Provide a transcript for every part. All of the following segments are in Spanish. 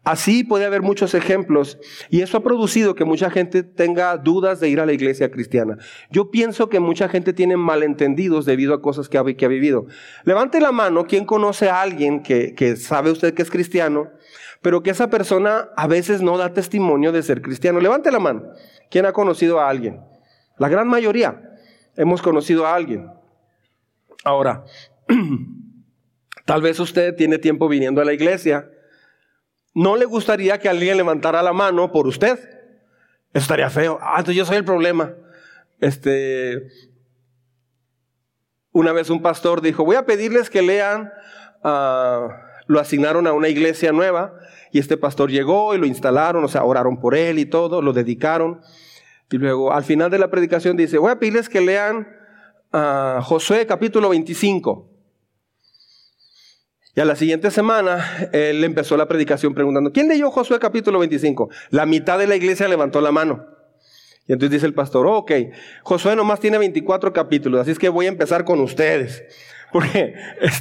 Así puede haber muchos ejemplos y eso ha producido que mucha gente tenga dudas de ir a la iglesia cristiana. Yo pienso que mucha gente tiene malentendidos debido a cosas que ha vivido. Levante la mano, ¿quién conoce a alguien que sabe usted que es cristiano, pero que esa persona a veces no da testimonio de ser cristiano? Levante la mano. ¿Quién ha conocido a alguien? La gran mayoría hemos conocido a alguien. Ahora, tal vez usted tiene tiempo viniendo a la iglesia. ¿No le gustaría que alguien levantara la mano por usted? Eso estaría feo. Entonces yo soy el problema. Una vez un pastor dijo, voy a pedirles que lean, lo asignaron a una iglesia nueva, y este pastor llegó y lo instalaron, oraron por él y todo, lo dedicaron, y luego al final de la predicación dice, voy a pedirles que lean Josué capítulo 25. Y a la siguiente semana, él empezó la predicación preguntando, ¿quién leyó Josué capítulo 25? La mitad de la iglesia levantó la mano. Y entonces dice el pastor, ok, Josué nomás tiene 24 capítulos, así es que voy a empezar con ustedes. Porque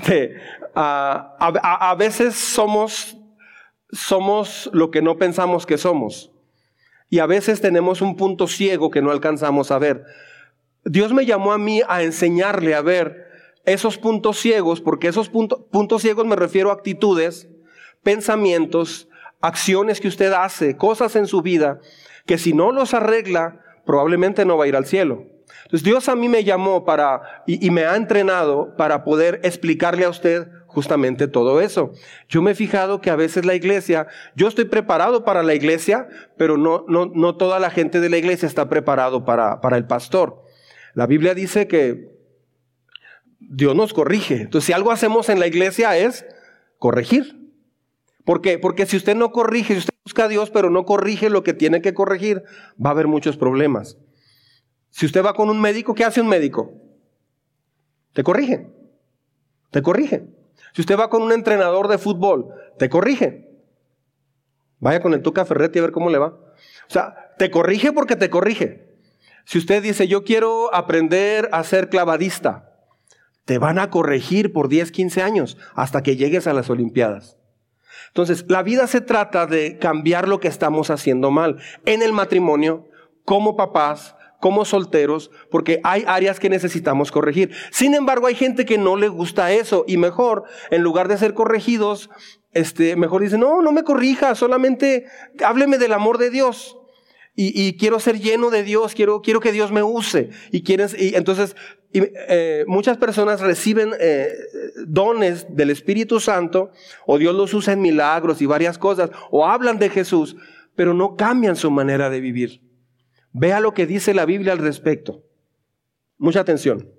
a veces somos lo que no pensamos que somos. Y a veces tenemos un punto ciego que no alcanzamos a ver. Dios me llamó a mí a enseñarle a ver esos puntos ciegos, porque esos puntos ciegos me refiero a actitudes, pensamientos, acciones que usted hace, cosas en su vida, que si no los arregla, probablemente no va a ir al cielo. Entonces Dios a mí me llamó y me ha entrenado para poder explicarle a usted justamente todo eso. Yo me he fijado que a veces la iglesia, yo estoy preparado para la iglesia, pero no toda la gente de la iglesia está preparado para el pastor. La Biblia dice que Dios nos corrige. Entonces, si algo hacemos en la iglesia es corregir. ¿Por qué? Porque si usted no corrige, si usted busca a Dios, pero no corrige lo que tiene que corregir, va a haber muchos problemas. Si usted va con un médico, ¿qué hace un médico? Te corrige. Te corrige. Si usted va con un entrenador de fútbol, te corrige. Vaya con el Tuca Ferretti a ver cómo le va. O sea, te corrige porque te corrige. Si usted dice, yo quiero aprender a ser clavadista, te van a corregir por 10, 15 años hasta que llegues a las Olimpiadas. Entonces, la vida se trata de cambiar lo que estamos haciendo mal en el matrimonio, como papás, como solteros, porque hay áreas que necesitamos corregir. Sin embargo, hay gente que no le gusta eso y mejor, en lugar de ser corregidos, mejor dice, no me corrija, solamente hábleme del amor de Dios. Y quiero ser lleno de Dios, quiero que Dios me use. Entonces, muchas personas reciben dones del Espíritu Santo, o Dios los usa en milagros y varias cosas, o hablan de Jesús, pero no cambian su manera de vivir. Vea lo que dice la Biblia al respecto. Mucha atención.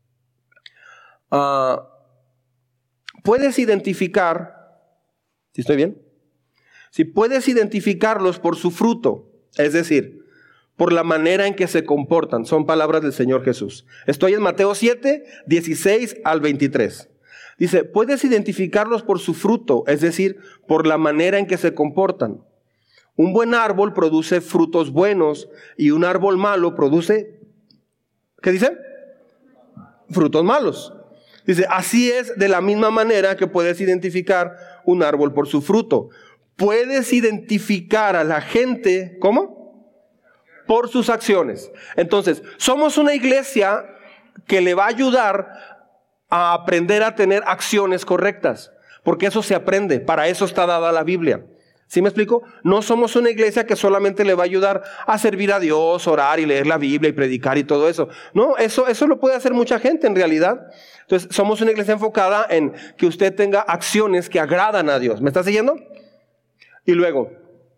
Puedes identificar, ¿sí estoy bien? Si puedes identificarlos por su fruto, es decir, por la manera en que se comportan. Son palabras del Señor Jesús. Estoy en Mateo 7, 16 al 23. Dice, puedes identificarlos por su fruto, es decir, por la manera en que se comportan. Un buen árbol produce frutos buenos y un árbol malo produce, ¿qué dice? Frutos malos. Dice, así es de la misma manera que puedes identificar un árbol por su fruto. Puedes identificar a la gente, ¿cómo? Por sus acciones. Entonces, somos una iglesia que le va a ayudar a aprender a tener acciones correctas, porque eso se aprende, para eso está dada la Biblia. ¿Sí me explico? No somos una iglesia que solamente le va a ayudar a servir a Dios, orar y leer la Biblia y predicar y todo eso. No, eso lo puede hacer mucha gente en realidad. Entonces, somos una iglesia enfocada en que usted tenga acciones que agradan a Dios. ¿Me está siguiendo? Y luego,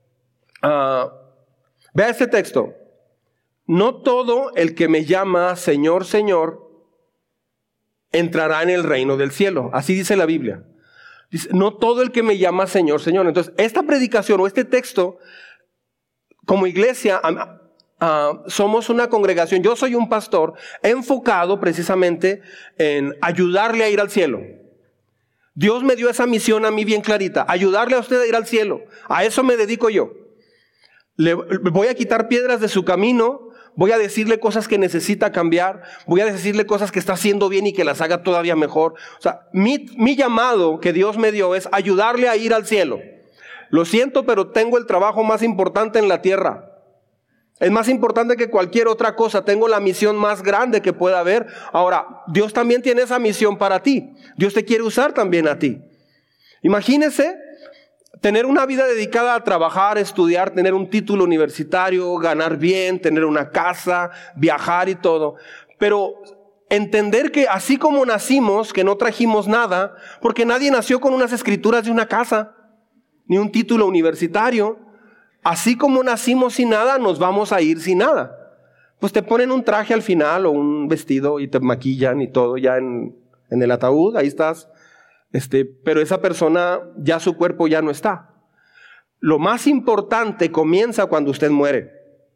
vea este texto. No todo el que me llama Señor, Señor, entrará en el reino del cielo. Así dice la Biblia. Dice, no todo el que me llama Señor, Señor. Entonces, esta predicación o este texto, como iglesia, somos una congregación. Yo soy un pastor enfocado precisamente en ayudarle a ir al cielo. Dios me dio esa misión a mí bien clarita, ayudarle a usted a ir al cielo. A eso me dedico yo. Le voy a quitar piedras de su camino, voy a decirle cosas que necesita cambiar, voy a decirle cosas que está haciendo bien y que las haga todavía mejor. O sea, mi llamado que Dios me dio es ayudarle a ir al cielo. Lo siento, pero tengo el trabajo más importante en la tierra. Es más importante que cualquier otra cosa. Tengo la misión más grande que pueda haber. Ahora, Dios también tiene esa misión para ti. Dios te quiere usar también a ti. Imagínese tener una vida dedicada a trabajar, estudiar, tener un título universitario, ganar bien, tener una casa, viajar y todo. Pero entender que así como nacimos, que no trajimos nada, porque nadie nació con unas escrituras de una casa, ni un título universitario. Así como nacimos sin nada, nos vamos a ir sin nada. Pues te ponen un traje al final o un vestido y te maquillan y todo ya en el ataúd, ahí estás. Pero esa persona, ya su cuerpo ya no está. Lo más importante comienza cuando usted muere.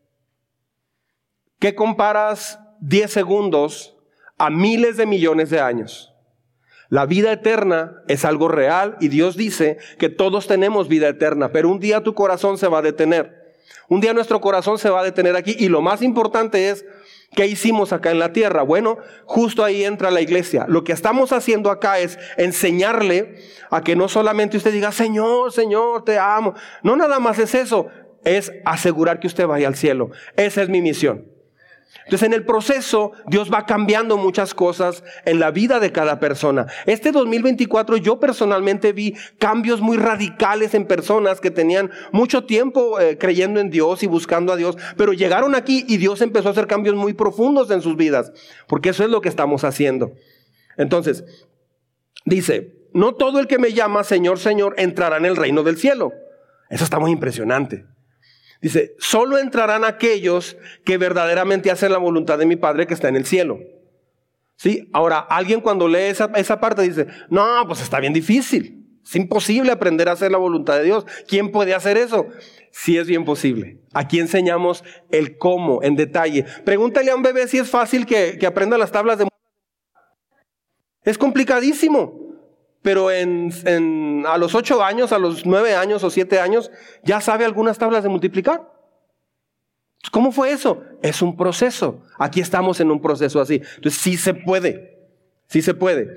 ¿Qué comparas 10 segundos a miles de millones de años? La vida eterna es algo real y Dios dice que todos tenemos vida eterna, pero un día tu corazón se va a detener. Un día nuestro corazón se va a detener aquí y lo más importante es, ¿qué hicimos acá en la tierra? Bueno, justo ahí entra la iglesia. Lo que estamos haciendo acá es enseñarle a que no solamente usted diga, Señor, Señor, te amo. No nada más es eso, es asegurar que usted vaya al cielo. Esa es mi misión. Entonces en el proceso Dios va cambiando muchas cosas en la vida de cada persona. Este 2024 yo personalmente vi cambios muy radicales en personas que tenían mucho tiempo creyendo en Dios y buscando a Dios, pero llegaron aquí y Dios empezó a hacer cambios muy profundos en sus vidas, porque eso es lo que estamos haciendo. Entonces, dice, no todo el que me llama Señor, Señor entrará en el reino del cielo. Eso está muy impresionante. Dice, solo entrarán aquellos que verdaderamente hacen la voluntad de mi Padre que está en el cielo. ¿Sí? Ahora, alguien cuando lee esa parte dice, no, pues está bien difícil. Es imposible aprender a hacer la voluntad de Dios. ¿Quién puede hacer eso? Sí es bien posible. Aquí enseñamos el cómo en detalle. Pregúntale a un bebé si es fácil que aprenda las tablas de... Es complicadísimo. Pero a los 8 años, a los 9 años o 7 años, ya sabe algunas tablas de multiplicar. ¿Cómo fue eso? Es un proceso. Aquí estamos en un proceso así. Entonces sí se puede. Sí se puede.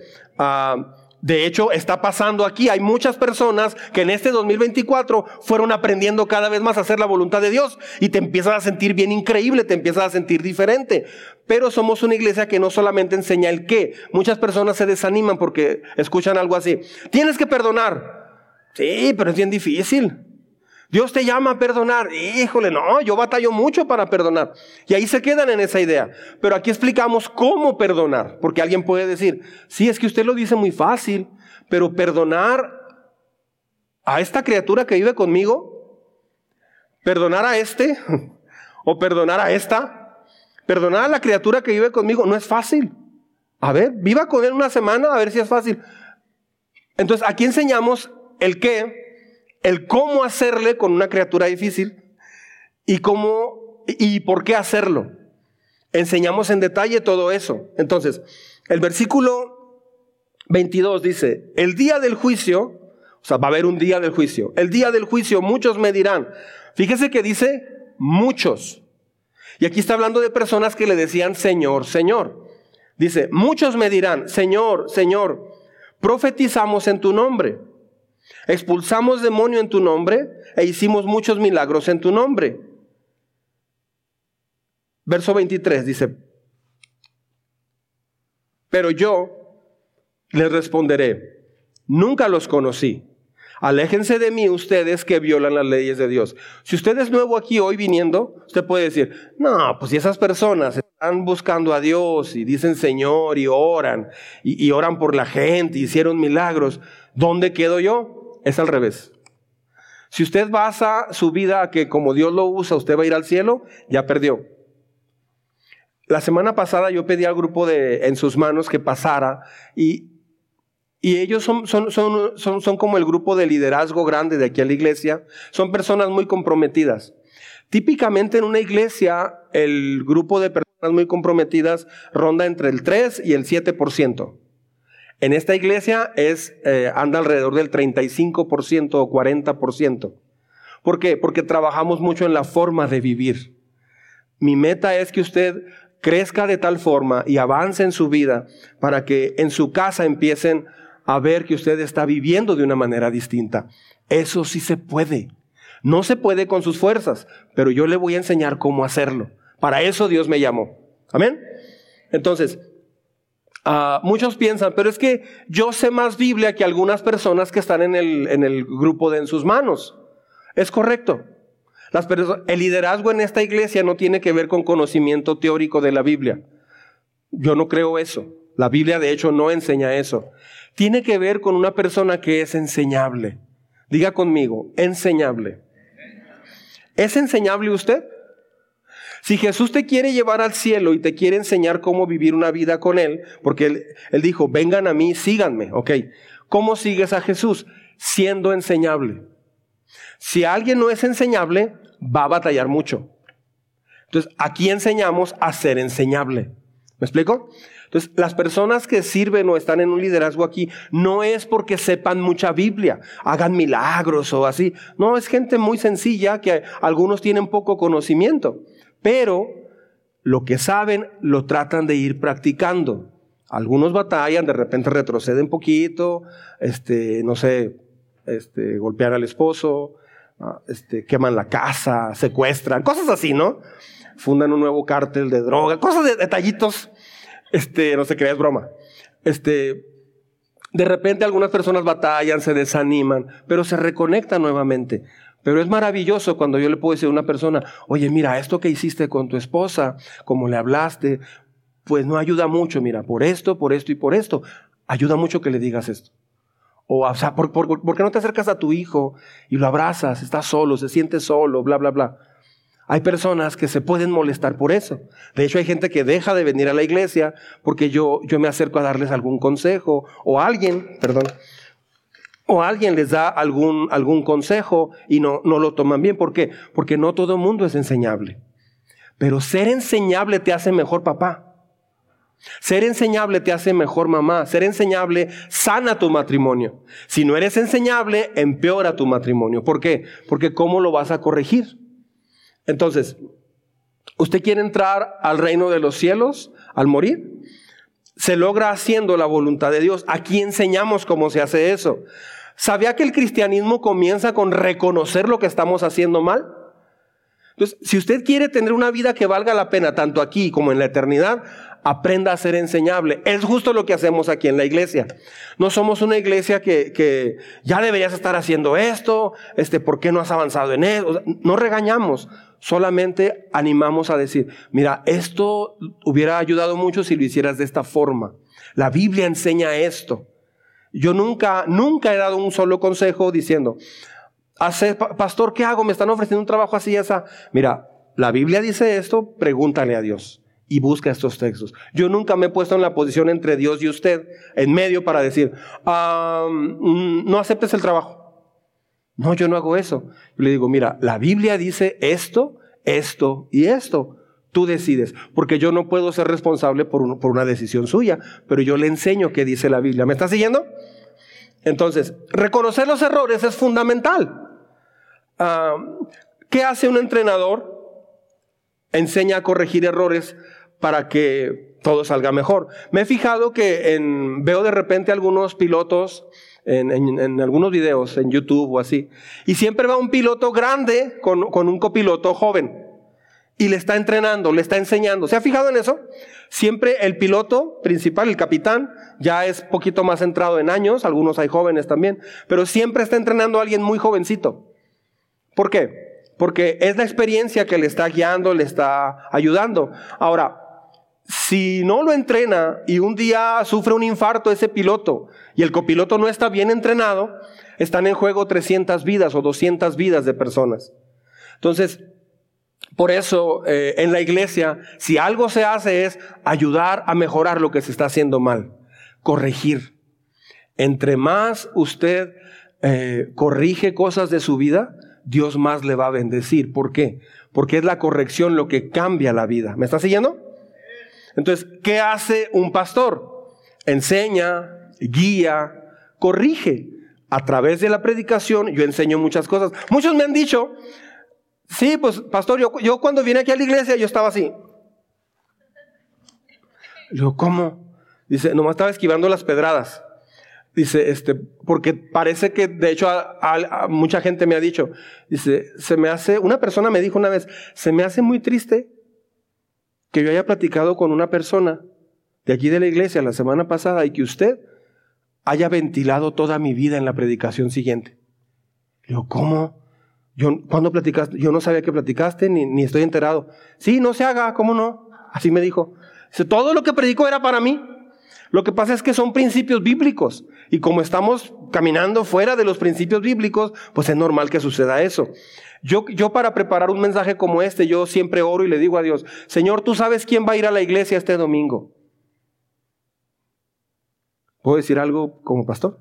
De hecho, está pasando aquí. Hay muchas personas que en este 2024 fueron aprendiendo cada vez más a hacer la voluntad de Dios. Y te empiezas a sentir bien increíble, te empiezas a sentir diferente. Pero somos una iglesia que no solamente enseña el qué. Muchas personas se desaniman porque escuchan algo así. Tienes que perdonar. Sí, pero es bien difícil. Dios te llama a perdonar. Híjole, no, yo batallo mucho para perdonar. Y ahí se quedan en esa idea. Pero aquí explicamos cómo perdonar. Porque alguien puede decir, sí, es que usted lo dice muy fácil, pero perdonar a esta criatura que vive conmigo, perdonar a este, o perdonar a esta, perdonar a la criatura que vive conmigo, no es fácil. A ver, viva con él una semana, a ver si es fácil. Entonces, aquí enseñamos el qué, el cómo hacerle con una criatura difícil y cómo y por qué hacerlo. Enseñamos en detalle todo eso. Entonces, el versículo 22 dice, el día del juicio, o sea, va a haber un día del juicio. El día del juicio muchos me dirán. Fíjese que dice muchos. Y aquí está hablando de personas que le decían Señor, Señor. Dice, muchos me dirán, Señor, Señor, profetizamos en tu nombre. Expulsamos demonio en tu nombre e hicimos muchos milagros en tu nombre. Verso 23 dice, pero yo les responderé, nunca los conocí. Aléjense de mí ustedes que violan las leyes de Dios. Si usted es nuevo aquí hoy viniendo, usted puede decir, no, pues si esas personas están buscando a Dios y dicen Señor y oran, y oran por la gente, hicieron milagros, ¿dónde quedo yo? Es al revés. Si usted basa su vida a que como Dios lo usa, usted va a ir al cielo, ya perdió. La semana pasada yo pedí al grupo en sus manos que pasara y ellos son como el grupo de liderazgo grande de aquí a la iglesia. Son personas muy comprometidas. Típicamente en una iglesia el grupo de personas muy comprometidas ronda entre el 3 y el 7%. En esta iglesia anda alrededor del 35% o 40%. ¿Por qué? Porque trabajamos mucho en la forma de vivir. Mi meta es que usted crezca de tal forma y avance en su vida para que en su casa empiecen a ver que usted está viviendo de una manera distinta. Eso sí se puede. No se puede con sus fuerzas, pero yo le voy a enseñar cómo hacerlo. Para eso Dios me llamó. Amén. Entonces, muchos piensan, pero es que yo sé más Biblia que algunas personas que están en el grupo de En Sus Manos. Es correcto. El liderazgo en esta iglesia no tiene que ver con conocimiento teórico de la Biblia. Yo no creo eso. La Biblia de hecho no enseña eso. Tiene que ver con una persona que es enseñable. Diga conmigo, enseñable. ¿Es enseñable usted? Si Jesús te quiere llevar al cielo y te quiere enseñar cómo vivir una vida con Él, porque Él dijo, vengan a mí, síganme. Ok, ¿cómo sigues a Jesús? Siendo enseñable. Si alguien no es enseñable, va a batallar mucho. Entonces, aquí enseñamos a ser enseñable. ¿Me explico? Entonces, las personas que sirven o están en un liderazgo aquí, no es porque sepan mucha Biblia, hagan milagros o así. No, es gente muy sencilla que algunos tienen poco conocimiento, pero lo que saben lo tratan de ir practicando. Algunos batallan, de repente retroceden poquito, no sé, golpean al esposo, queman la casa, secuestran, cosas así, ¿no? Fundan un nuevo cártel de droga, cosas de detallitos. No se crea, es broma. De repente algunas personas batallan, se desaniman, pero se reconectan nuevamente. Pero es maravilloso cuando yo le puedo decir a una persona, oye, mira, esto que hiciste con tu esposa, como le hablaste, pues no ayuda mucho, mira, por esto y por esto. Ayuda mucho que le digas esto. O sea, ¿por qué no te acercas a tu hijo y lo abrazas? Está solo, se siente solo, bla, bla, bla. Hay personas que se pueden molestar por eso. De hecho, hay gente que deja de venir a la iglesia porque yo me acerco a darles algún consejo, o alguien les da algún consejo y no lo toman bien. ¿Por qué? Porque no todo el mundo es enseñable. Pero ser enseñable te hace mejor papá. Ser enseñable te hace mejor mamá. Ser enseñable sana tu matrimonio. Si no eres enseñable, empeora tu matrimonio. ¿Por qué? Porque ¿cómo lo vas a corregir? Entonces, ¿usted quiere entrar al reino de los cielos al morir? Se logra haciendo la voluntad de Dios. Aquí enseñamos cómo se hace eso. ¿Sabía que el cristianismo comienza con reconocer lo que estamos haciendo mal? Entonces, si usted quiere tener una vida que valga la pena, tanto aquí como en la eternidad, aprenda a ser enseñable. Es justo lo que hacemos aquí en la iglesia. No somos una iglesia que ya deberías estar haciendo esto, ¿por qué no has avanzado en eso? No regañamos, solamente animamos a decir, mira, esto hubiera ayudado mucho si lo hicieras de esta forma. La Biblia enseña esto. Yo nunca he dado un solo consejo diciendo, pastor, ¿qué hago? Me están ofreciendo un trabajo así y así. Mira, la Biblia dice esto, pregúntale a Dios y busca estos textos. Yo nunca me he puesto en la posición entre Dios y usted, en medio, para decir, no aceptes el trabajo. No, yo no hago eso. Yo le digo, mira, la Biblia dice esto, esto y esto. Tú decides, porque yo no puedo ser responsable por una decisión suya, pero yo le enseño qué dice la Biblia. ¿Me está siguiendo? Entonces, reconocer los errores es fundamental. ¿Qué hace un entrenador? Enseña a corregir errores para que todo salga mejor. Me he fijado que veo de repente algunos pilotos en algunos videos en YouTube o así, y siempre va un piloto grande con un copiloto joven y le está entrenando, le está enseñando. ¿Se ha fijado en eso? Siempre el piloto principal, el capitán, ya es poquito más entrado en años, algunos hay jóvenes también, pero siempre está entrenando a alguien muy jovencito. ¿Por qué? Porque es la experiencia que le está guiando, le está ayudando. Ahora, si no lo entrena y un día sufre un infarto ese piloto y el copiloto no está bien entrenado, están en juego 300 vidas o 200 vidas de personas. Entonces, por eso en la iglesia, si algo se hace es ayudar a mejorar lo que se está haciendo mal, corregir. Entre más usted corrige cosas de su vida, Dios más le va a bendecir. ¿Por qué? Porque es la corrección lo que cambia la vida. ¿Me está siguiendo? Entonces, ¿qué hace un pastor? Enseña, guía, corrige. A través de la predicación yo enseño muchas cosas. Muchos me han dicho, sí, pues pastor, yo cuando vine aquí a la iglesia yo estaba así. Yo, ¿cómo? Dice, nomás estaba esquivando las pedradas. Dice, porque parece que, de hecho, a mucha gente me ha dicho, dice, una persona me dijo una vez, se me hace muy triste que yo haya platicado con una persona de aquí de la iglesia la semana pasada y que usted haya ventilado toda mi vida en la predicación siguiente. Digo, ¿cómo? ¿Cuándo platicaste? Yo no sabía que platicaste, ni estoy enterado. Sí, no se haga, ¿cómo no? Así me dijo. Dice, todo lo que predicó era para mí. Lo que pasa es que son principios bíblicos. Y como estamos caminando fuera de los principios bíblicos, pues es normal que suceda eso. Yo para preparar un mensaje como yo siempre oro y le digo a Dios, Señor, tú sabes quién va a ir a la iglesia este domingo. ¿Puedo decir algo como pastor?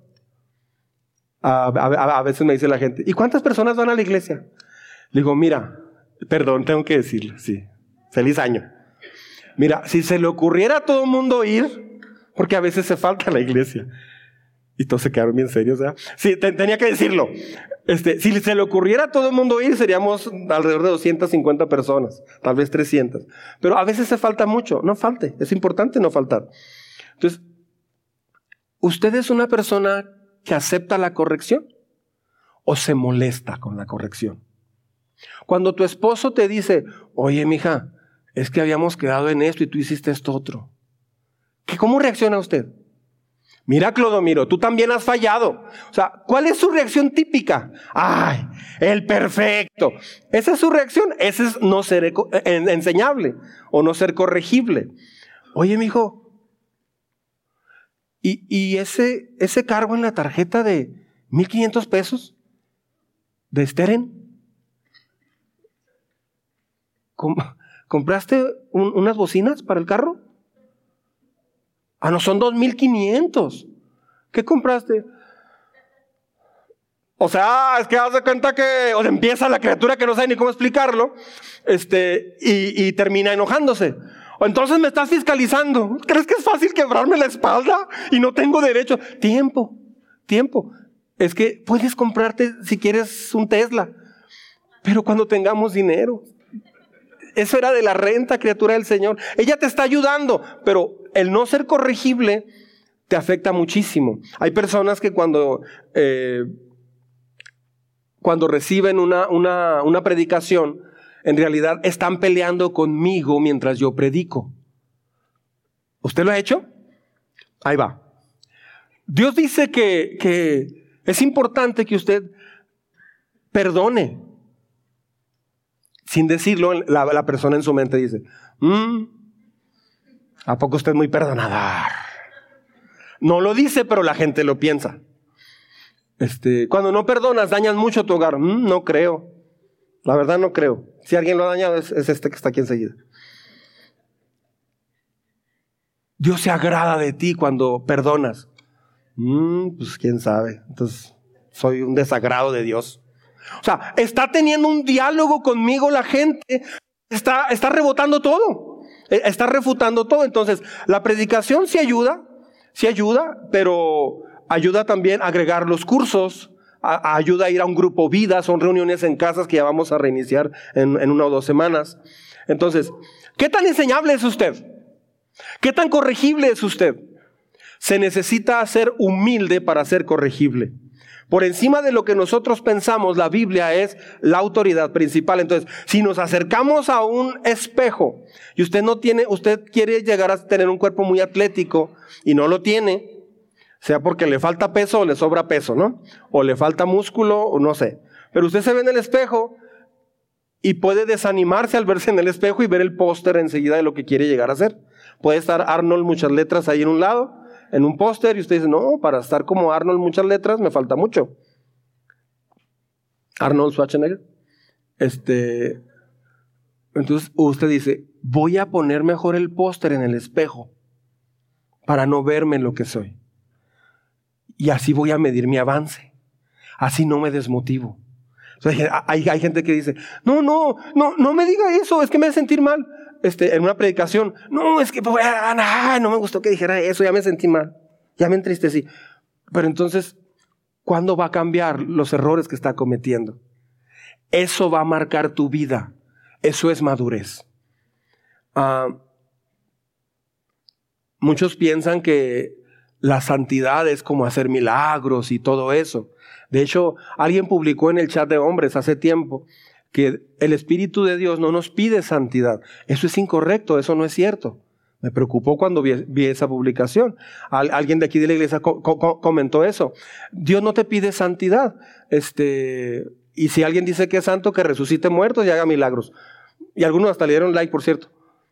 A veces me dice la gente, ¿y cuántas personas van a la iglesia? Le digo, mira, perdón, tengo que decirlo, sí, feliz año. Mira, si se le ocurriera a todo el mundo ir, porque a veces se falta a la iglesia. Y todos se quedaron bien serios, ¿verdad? Sí, tenía que decirlo. Si se le ocurriera a todo el mundo ir, seríamos alrededor de 250 personas, tal vez 300. Pero a veces se falta mucho, no falte, es importante no faltar. Entonces, ¿usted es una persona que acepta la corrección o se molesta con la corrección? Cuando tu esposo te dice, oye, mija, es que habíamos quedado en esto y tú hiciste esto otro, ¿cómo reacciona usted? Mira, Clodomiro, tú también has fallado. O sea, ¿cuál es su reacción típica? ¡Ay, el perfecto! Esa es su reacción. Ese es no ser enseñable o no ser corregible. Oye, mijo, ¿y ese cargo en la tarjeta de 1,500 pesos de Steren? ¿Compraste unas bocinas para el carro? Ah, no, son 2,500. ¿Qué compraste? O sea, es que haz de cuenta que empieza la criatura que no sabe ni cómo explicarlo, y termina enojándose. O entonces me estás fiscalizando. ¿Crees que es fácil quebrarme la espalda y no tengo derecho? Tiempo. Es que puedes comprarte si quieres un Tesla, pero cuando tengamos dinero. Eso era de la renta, criatura del Señor. Ella te está ayudando, pero el no ser corregible te afecta muchísimo. Hay personas que cuando reciben una predicación, en realidad están peleando conmigo mientras yo predico. ¿Usted lo ha hecho? Ahí va. Dios dice que es importante que usted perdone. Sin decirlo, la persona en su mente dice, ¿a poco usted es muy perdonador? No lo dice, pero la gente lo piensa. Cuando no perdonas, dañas mucho tu hogar. No creo. La verdad no creo. Si alguien lo ha dañado, es que está aquí enseguida. Dios se agrada de ti cuando perdonas. Pues quién sabe. Entonces, soy un desagrado de Dios. O sea, está teniendo un diálogo conmigo la gente, está rebotando todo, está refutando todo. Entonces, la predicación sí ayuda, pero ayuda también a agregar los cursos, ayuda a ir a un grupo vida, son reuniones en casas que ya vamos a reiniciar en 1 o 2 semanas. Entonces, ¿qué tan enseñable es usted? ¿Qué tan corregible es usted? Se necesita ser humilde para ser corregible. Por encima de lo que nosotros pensamos, la Biblia es la autoridad principal. Entonces, si nos acercamos a un espejo y usted quiere llegar a tener un cuerpo muy atlético y no lo tiene, sea porque le falta peso o le sobra peso, ¿no? O le falta músculo o no sé. Pero usted se ve en el espejo y puede desanimarse al verse en el espejo y ver el póster enseguida de lo que quiere llegar a ser. Puede estar Arnold muchas letras ahí en un lado, en un póster, y usted dice, no, para estar como Arnold muchas letras me falta mucho. Arnold Schwarzenegger. Entonces usted dice, voy a poner mejor el póster en el espejo para no verme en lo que soy. Y así voy a medir mi avance. Así no me desmotivo. O sea, hay gente que dice, no me diga eso, es que me hace sentir mal. En una predicación, no, es que no me gustó que dijera eso, ya me sentí mal, ya me entristecí. Pero entonces, ¿cuándo va a cambiar los errores que está cometiendo? Eso va a marcar tu vida. Eso es madurez. Muchos piensan que La santidad es como hacer milagros y todo eso. De hecho, alguien publicó en el chat de hombres hace tiempo que el Espíritu de Dios no nos pide santidad. Eso es incorrecto, eso no es cierto. Me preocupó cuando vi esa publicación. Alguien de aquí de la iglesia comentó eso. Dios no te pide santidad. Y si alguien dice que es santo, que resucite muertos y haga milagros. Y algunos hasta le dieron like, por cierto.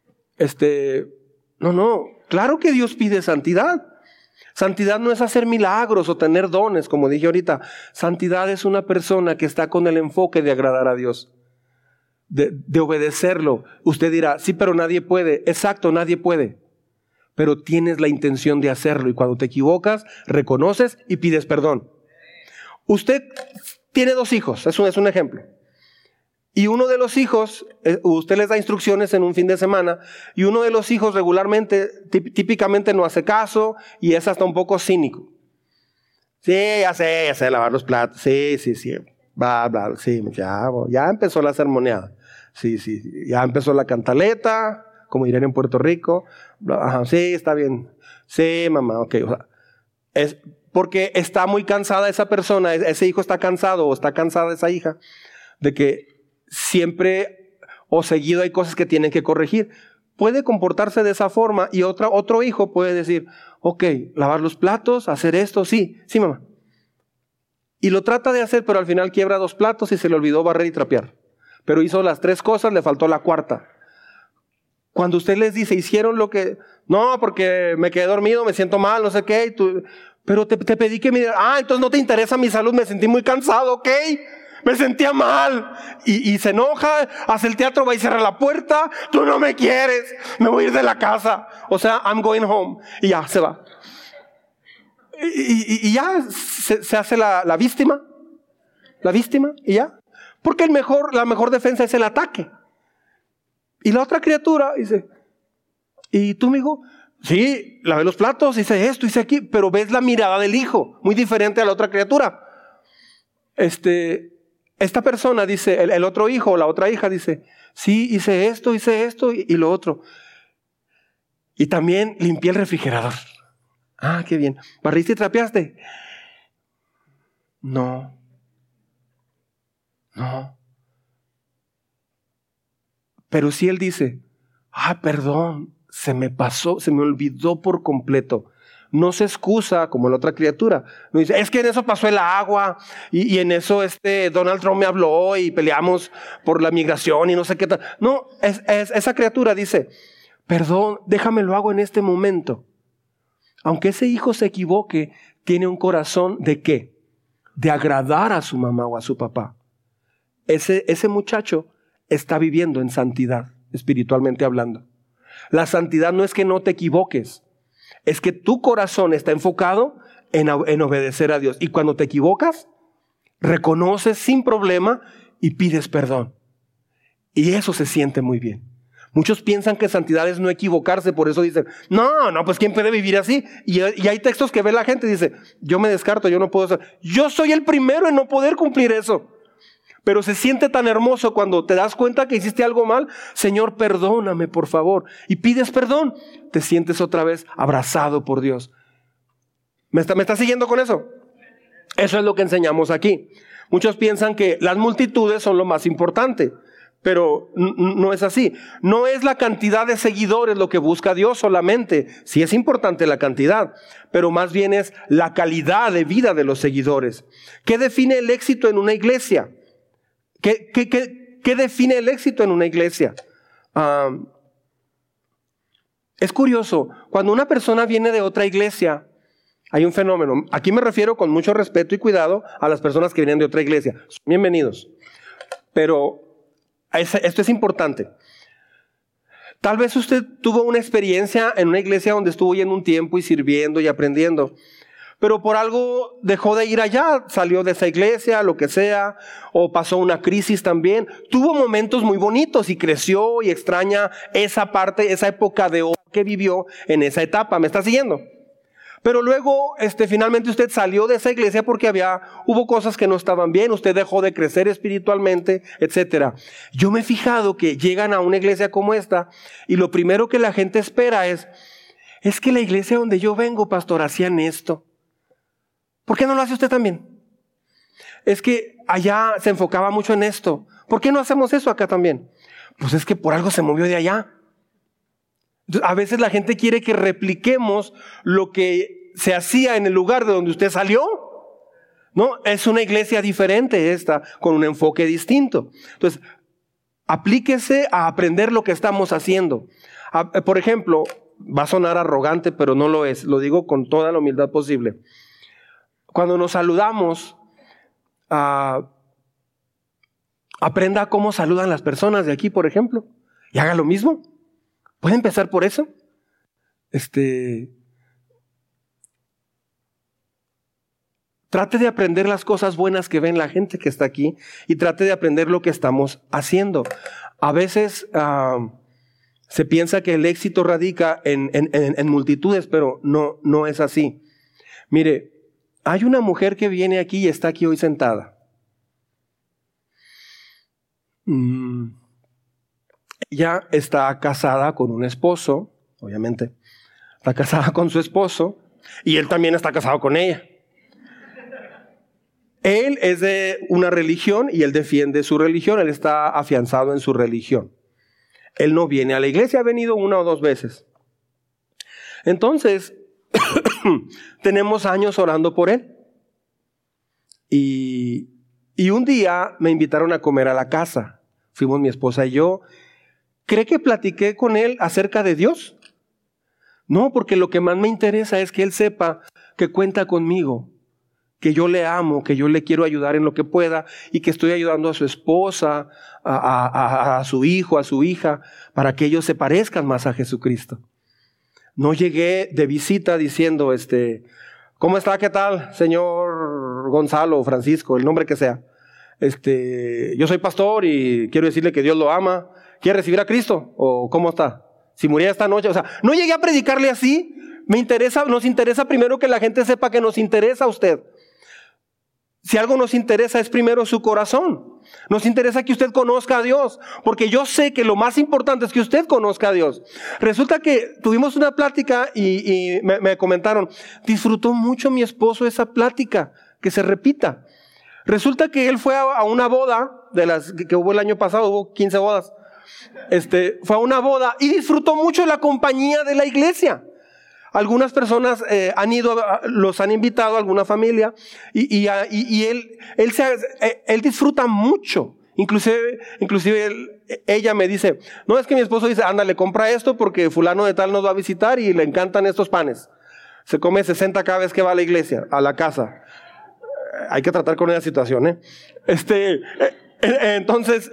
No, claro que Dios pide santidad. Santidad no es hacer milagros o tener dones, como dije ahorita. Santidad es una persona que está con el enfoque de agradar a Dios, de obedecerlo. Usted dirá, sí, pero nadie puede. Exacto, nadie puede. Pero tienes la intención de hacerlo y cuando te equivocas, reconoces y pides perdón. Usted tiene 2 hijos, es un ejemplo. Y uno de los hijos, usted les da instrucciones en un fin de semana, y uno de los hijos regularmente, típicamente no hace caso, y es hasta un poco cínico. Sí, ya sé, lavar los platos, sí, bla, sí, ya empezó la sermoneada. Sí, ya empezó la cantaleta, como dirían en Puerto Rico. Ajá, sí, está bien. Sí, mamá, ok. O sea, es porque está muy cansada esa persona, ese hijo está cansado o está cansada esa hija, de que siempre o seguido hay cosas que tienen que corregir. Puede comportarse de esa forma y otro hijo puede decir, ok, lavar los platos, hacer esto, sí, mamá. Y lo trata de hacer, pero al final quiebra 2 platos y se le olvidó barrer y trapear. Pero hizo las 3 cosas, le faltó la 4ª. Cuando usted les dice, hicieron lo que, no, porque me quedé dormido, me siento mal, no sé qué, pero te pedí que me diera, entonces no te interesa mi salud, me sentí muy cansado, ok. Me sentía mal. Y se enoja, hace el teatro, va y cierra la puerta. Tú no me quieres, me voy a ir de la casa. O sea, I'm going home. Y ya, se va. Y ya se hace la víctima. La víctima, y ya. Porque la mejor defensa es el ataque. Y la otra criatura dice, ¿y tú, mijo? Sí, lavé los platos, hice esto, hice aquí. Pero ves la mirada del hijo, muy diferente a la otra criatura. Esta persona dice, el otro hijo o la otra hija dice, sí, hice esto y lo otro. Y también limpié el refrigerador. Qué bien. ¿Barriste y trapeaste? No. Pero si él dice, perdón, se me pasó, se me olvidó por completo. No se excusa como la otra criatura. No dice, es que en eso pasó el agua y en eso Donald Trump me habló y peleamos por la migración y no sé qué tal. No, esa criatura dice, perdón, déjame lo hago en este momento. Aunque ese hijo se equivoque, tiene un corazón ¿de qué? De agradar a su mamá o a su papá. Ese muchacho está viviendo en santidad, espiritualmente hablando. La santidad no es que no te equivoques. Es que tu corazón está enfocado en obedecer a Dios. Y cuando te equivocas, reconoces sin problema y pides perdón. Y eso se siente muy bien. Muchos piensan que santidad es no equivocarse, por eso dicen, no, pues ¿quién puede vivir así? Y hay textos que ve la gente y dice, yo me descarto, yo no puedo hacer. Yo soy el primero en no poder cumplir eso. Pero se siente tan hermoso cuando te das cuenta que hiciste algo mal. Señor, perdóname, por favor. Y pides perdón. Te sientes otra vez abrazado por Dios. ¿Me está siguiendo con eso? Eso es lo que enseñamos aquí. Muchos piensan que las multitudes son lo más importante. Pero no es así. No es la cantidad de seguidores lo que busca Dios solamente. Sí es importante la cantidad, pero más bien es la calidad de vida de los seguidores. ¿Qué define el éxito en una iglesia? ¿Qué define el éxito en una iglesia? Es curioso, cuando una persona viene de otra iglesia, hay un fenómeno. Aquí me refiero con mucho respeto y cuidado a las personas que vienen de otra iglesia. Son bienvenidos. Pero esto es importante. Tal vez usted tuvo una experiencia en una iglesia donde estuvo yendo un tiempo y sirviendo y aprendiendo. Pero por algo dejó de ir allá, salió de esa iglesia, lo que sea, o pasó una crisis también. Tuvo momentos muy bonitos y creció y extraña esa parte, esa época de oro que vivió en esa etapa. ¿Me está siguiendo? Pero luego, finalmente usted salió de esa iglesia porque hubo cosas que no estaban bien, usted dejó de crecer espiritualmente, etc. Yo me he fijado que llegan a una iglesia como esta y lo primero que la gente espera es es que la iglesia donde yo vengo, pastor, hacían esto. ¿Por qué no lo hace usted también? Es que allá se enfocaba mucho en esto. ¿Por qué no hacemos eso acá también? Pues es que por algo se movió de allá. A veces la gente quiere que repliquemos lo que se hacía en el lugar de donde usted salió. No, es una iglesia diferente esta, con un enfoque distinto. Entonces, aplíquese a aprender lo que estamos haciendo. Por ejemplo, va a sonar arrogante, pero no lo es. Lo digo con toda la humildad posible. Cuando nos saludamos, aprenda cómo saludan las personas de aquí, por ejemplo, y haga lo mismo. ¿Puede empezar por eso? Trate de aprender las cosas buenas que ven la gente que está aquí y trate de aprender lo que estamos haciendo. A veces se piensa que el éxito radica en multitudes, pero no es así. Mire, hay una mujer que viene aquí y está aquí hoy sentada. Ella está casada con un esposo, obviamente. Está casada con su esposo y él también está casado con ella. Él es de una religión y él defiende su religión. Él está afianzado en su religión. Él no viene a la iglesia, ha venido 1 o 2 veces. Entonces, tenemos años orando por él. Y un día me invitaron a comer a la casa. Fuimos mi esposa y yo. ¿Cree que platiqué con él acerca de Dios? No, porque lo que más me interesa es que él sepa que cuenta conmigo, que yo le amo, que yo le quiero ayudar en lo que pueda y que estoy ayudando a su esposa, a su hijo, a su hija, para que ellos se parezcan más a Jesucristo. No llegué de visita diciendo, ¿cómo está? ¿Qué tal, señor Gonzalo, Francisco, el nombre que sea? Yo soy pastor y quiero decirle que Dios lo ama. ¿Quiere recibir a Cristo? ¿O cómo está? Si muriera esta noche, no llegué a predicarle así. Nos interesa primero que la gente sepa que nos interesa a usted. Si algo nos interesa es primero su corazón. Nos interesa que usted conozca a Dios, porque yo sé que lo más importante es que usted conozca a Dios. Resulta que tuvimos una plática y me comentaron, disfrutó mucho mi esposo esa plática, que se repita. Resulta que él fue a una boda, de las que hubo el año pasado, hubo 15 bodas. Fue a una boda y disfrutó mucho la compañía de la iglesia. Algunas personas los han invitado, alguna familia, y él disfruta mucho. Inclusive ella me dice, no, es que mi esposo dice, ándale, compra esto porque fulano de tal nos va a visitar y le encantan estos panes. Se come 60 cada vez que va a la iglesia, a la casa. Hay que tratar con esa situación, Entonces,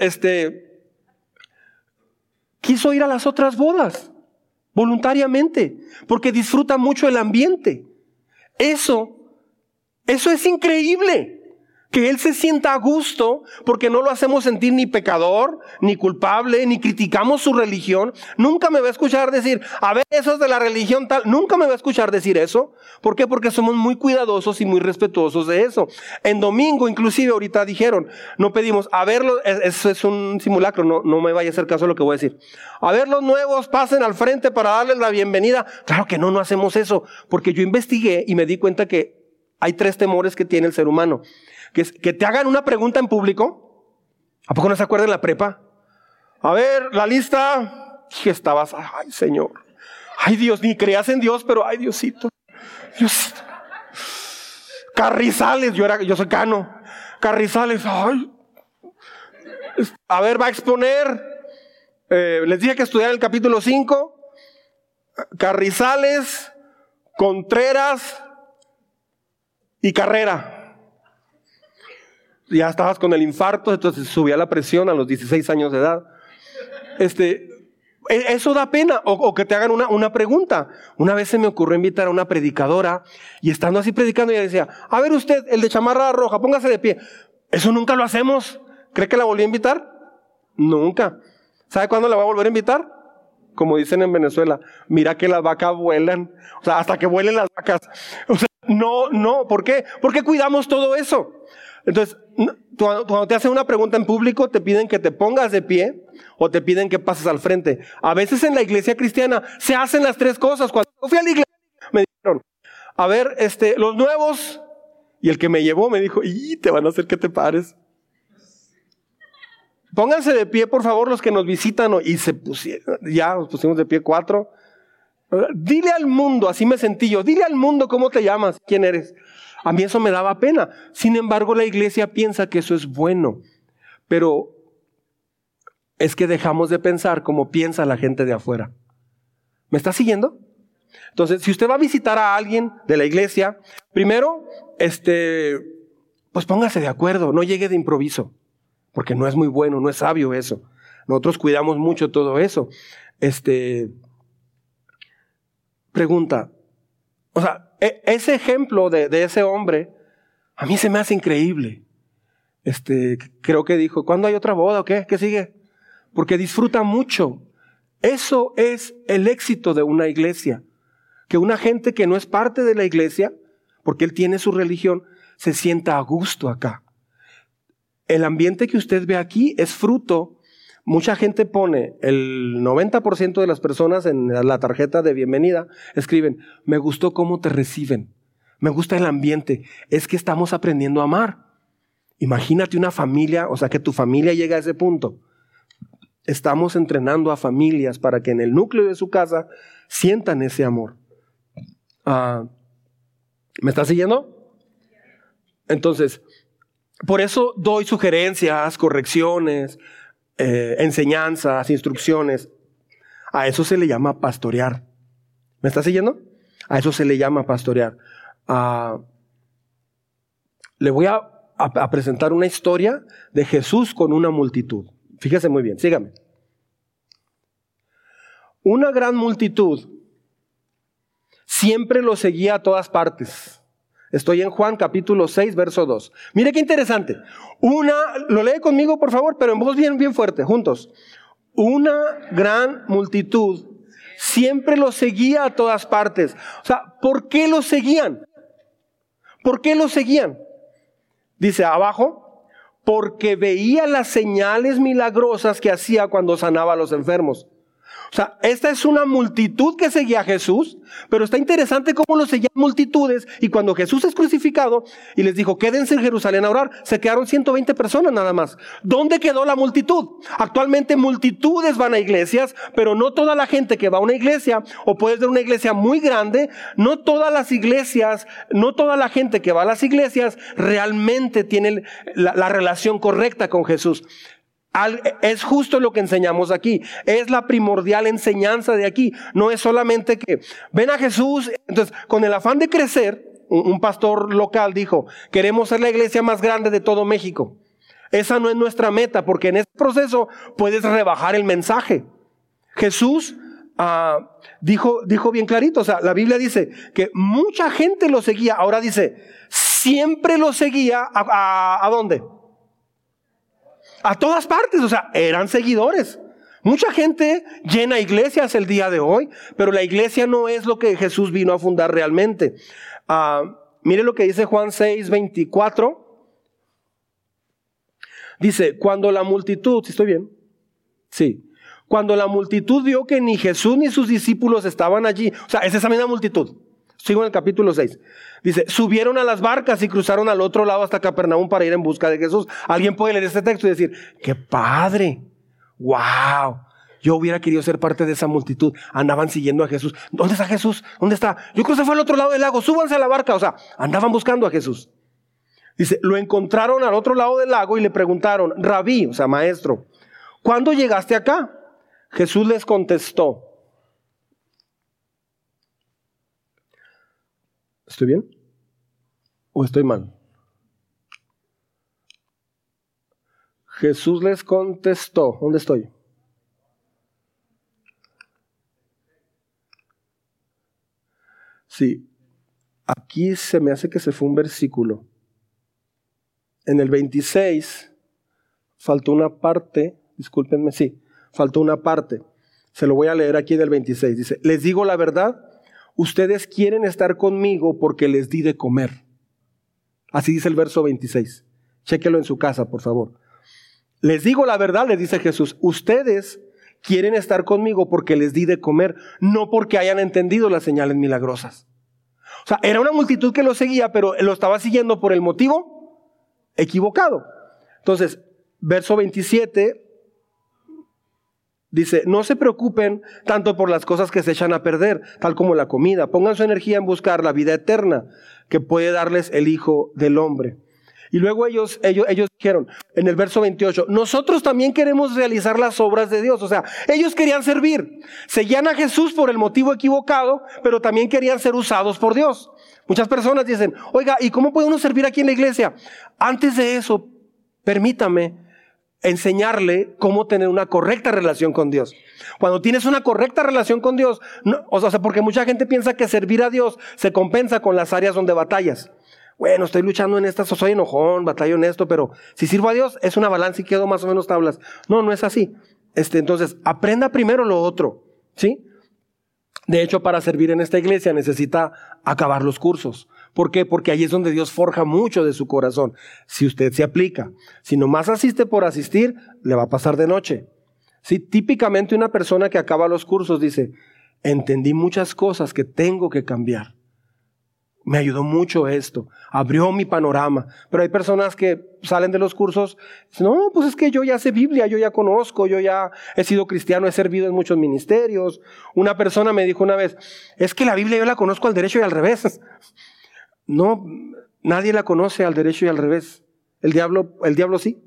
quiso ir a las otras bodas. Voluntariamente, porque disfruta mucho el ambiente. Eso es increíble. Que él se sienta a gusto, porque no lo hacemos sentir ni pecador, ni culpable, ni criticamos su religión. Nunca me va a escuchar decir, a ver, eso es de la religión tal. Nunca me va a escuchar decir eso. ¿Por qué? Porque somos muy cuidadosos y muy respetuosos de eso. En domingo, inclusive, ahorita dijeron, no pedimos, a verlo, eso es un simulacro, no me vaya a hacer caso a lo que voy a decir. A ver, los nuevos pasen al frente para darles la bienvenida. Claro que no hacemos eso, porque yo investigué y me di cuenta que hay 3 temores que tiene el ser humano. Que te hagan una pregunta en público. ¿A poco no se acuerdan en la prepa? A ver, la lista. Y estabas, ay Señor, ay Dios, ni creas en Dios, pero ay Diosito. Carrizales, yo soy Cano. Carrizales, ay. A ver, va a exponer. Les dije que estudiar el capítulo 5. Carrizales, Contreras y Carrera. Ya estabas con el infarto, entonces subía la presión a los 16 años de edad. Eso da pena, o que te hagan una pregunta. Una vez se me ocurrió invitar a una predicadora, y estando así predicando, ella decía, a ver usted, el de chamarra roja, póngase de pie. Eso nunca lo hacemos. ¿Cree que la volví a invitar? Nunca. ¿Sabe cuándo la va a volver a invitar? Como dicen en Venezuela, mira que las vacas vuelan. O sea, hasta que vuelen las vacas. O sea, no, ¿por qué? Porque cuidamos todo eso. Entonces, cuando te hacen una pregunta en público, te piden que te pongas de pie o te piden que pases al frente. A veces en la iglesia cristiana se hacen las tres cosas. Cuando yo fui a la iglesia me dijeron, a ver, los nuevos, y el que me llevó me dijo, y te van a hacer que te pares. Pónganse de pie, por favor, los que nos visitan. Y se pusieron, ya nos pusimos de pie 4. Dile al mundo, así me sentí yo, dile al mundo cómo te llamas, quién eres. A mí eso me daba pena. Sin embargo, la iglesia piensa que eso es bueno. Pero es que dejamos de pensar como piensa la gente de afuera. ¿Me está siguiendo? Entonces, si usted va a visitar a alguien de la iglesia, primero, pues póngase de acuerdo, no llegue de improviso, porque no es muy bueno, no es sabio eso. Nosotros cuidamos mucho todo eso. Pregunta, o sea, ese ejemplo de ese hombre, a mí se me hace increíble. Creo que dijo, ¿cuándo hay otra boda o qué? ¿Qué sigue? Porque disfruta mucho. Eso es el éxito de una iglesia. Que una gente que no es parte de la iglesia, porque él tiene su religión, se sienta a gusto acá. El ambiente que usted ve aquí es fruto. Mucha gente pone, el 90% de las personas en la tarjeta de bienvenida, escriben, me gustó cómo te reciben, me gusta el ambiente, es que estamos aprendiendo a amar. Imagínate una familia, o sea que tu familia llega a ese punto. Estamos entrenando a familias para que en el núcleo de su casa sientan ese amor. ¿Me está siguiendo? Entonces, por eso doy sugerencias, correcciones, enseñanzas, instrucciones. A eso se le llama pastorear. ¿Me está siguiendo? A eso se le llama pastorear. Le voy a presentar una historia de Jesús con una multitud. Fíjese muy bien, sígame. Una gran multitud siempre lo seguía a todas partes. Estoy en Juan capítulo 6, verso 2. Mire qué interesante. Lo lee conmigo por favor, pero en voz bien, bien fuerte, juntos. Una gran multitud siempre lo seguía a todas partes. O sea, ¿por qué lo seguían? ¿Por qué lo seguían? Dice abajo, porque veía las señales milagrosas que hacía cuando sanaba a los enfermos. O sea, esta es una multitud que seguía a Jesús, pero está interesante cómo lo seguían multitudes. Y cuando Jesús es crucificado y les dijo, quédense en Jerusalén a orar, se quedaron 120 personas nada más. ¿Dónde quedó la multitud? Actualmente multitudes van a iglesias, pero no toda la gente que va a una iglesia, o puede ser una iglesia muy grande, no todas las iglesias, no toda la gente que va a las iglesias realmente tiene la relación correcta con Jesús. Es justo lo que enseñamos aquí. Es la primordial enseñanza de aquí. No es solamente que ven a Jesús. Entonces, con el afán de crecer, un pastor local dijo, queremos ser la iglesia más grande de todo México. Esa no es nuestra meta, porque en ese proceso puedes rebajar el mensaje. Jesús dijo bien clarito, o sea, la Biblia dice que mucha gente lo seguía. Ahora dice, siempre lo seguía. ¿A dónde? A todas partes, o sea, eran seguidores. Mucha gente llena iglesias el día de hoy, pero la iglesia no es lo que Jesús vino a fundar realmente. Mire lo que dice Juan 6, 24. Dice, cuando la multitud, ¿sí estoy bien? Sí. Cuando la multitud vio que ni Jesús ni sus discípulos estaban allí, o sea, es esa misma multitud. Sigo en el capítulo 6. Dice, subieron a las barcas y cruzaron al otro lado hasta Capernaum para ir en busca de Jesús. Alguien puede leer este texto y decir, ¡qué padre! ¡Wow! Yo hubiera querido ser parte de esa multitud. Andaban siguiendo a Jesús. ¿Dónde está Jesús? ¿Dónde está? Yo creo que se fue al otro lado del lago. Súbanse a la barca. O sea, andaban buscando a Jesús. Dice, lo encontraron al otro lado del lago y le preguntaron, Rabí, o sea, maestro, ¿cuándo llegaste acá? Jesús les contestó, ¿estoy bien? ¿O estoy mal? Jesús les contestó. ¿Dónde estoy? Sí. Aquí se me hace que se fue un versículo. En el 26 faltó una parte. Discúlpenme, sí. Faltó una parte. Se lo voy a leer aquí del 26. Dice, les digo la verdad. Ustedes quieren estar conmigo porque les di de comer. Así dice el verso 26. Chéquelo en su casa, por favor. Les digo la verdad, les dice Jesús, ustedes quieren estar conmigo porque les di de comer, no porque hayan entendido las señales milagrosas. O sea, era una multitud que lo seguía, pero lo estaba siguiendo por el motivo equivocado. Entonces, verso 27 dice, no se preocupen tanto por las cosas que se echan a perder, tal como la comida. Pongan su energía en buscar la vida eterna que puede darles el Hijo del Hombre. Y luego ellos dijeron en el verso 28, nosotros también queremos realizar las obras de Dios. O sea, ellos querían servir. Seguían a Jesús por el motivo equivocado, pero también querían ser usados por Dios. Muchas personas dicen, oiga, ¿y cómo puede uno servir aquí en la iglesia? Antes de eso, permítame enseñarle cómo tener una correcta relación con Dios. Cuando tienes una correcta relación con Dios, o sea, porque mucha gente piensa que servir a Dios se compensa con las áreas donde batallas. Bueno, estoy luchando en estas, soy enojón, batallo en esto, pero si sirvo a Dios es una balanza y quedo más o menos tablas. No, no es así. Entonces, aprenda primero lo otro, ¿sí? De hecho, para servir en esta iglesia necesita acabar los cursos. ¿Por qué? Porque ahí es donde Dios forja mucho de su corazón. Si usted se aplica, si nomás asiste por asistir, le va a pasar de noche. Sí, típicamente una persona que acaba los cursos dice, entendí muchas cosas que tengo que cambiar. Me ayudó mucho esto, abrió mi panorama. Pero hay personas que salen de los cursos, no, pues es que yo ya sé Biblia, yo ya conozco, yo ya he sido cristiano, he servido en muchos ministerios. Una persona me dijo una vez, es que la Biblia yo la conozco al derecho y al revés. No, nadie la conoce al derecho y al revés. El diablo sí.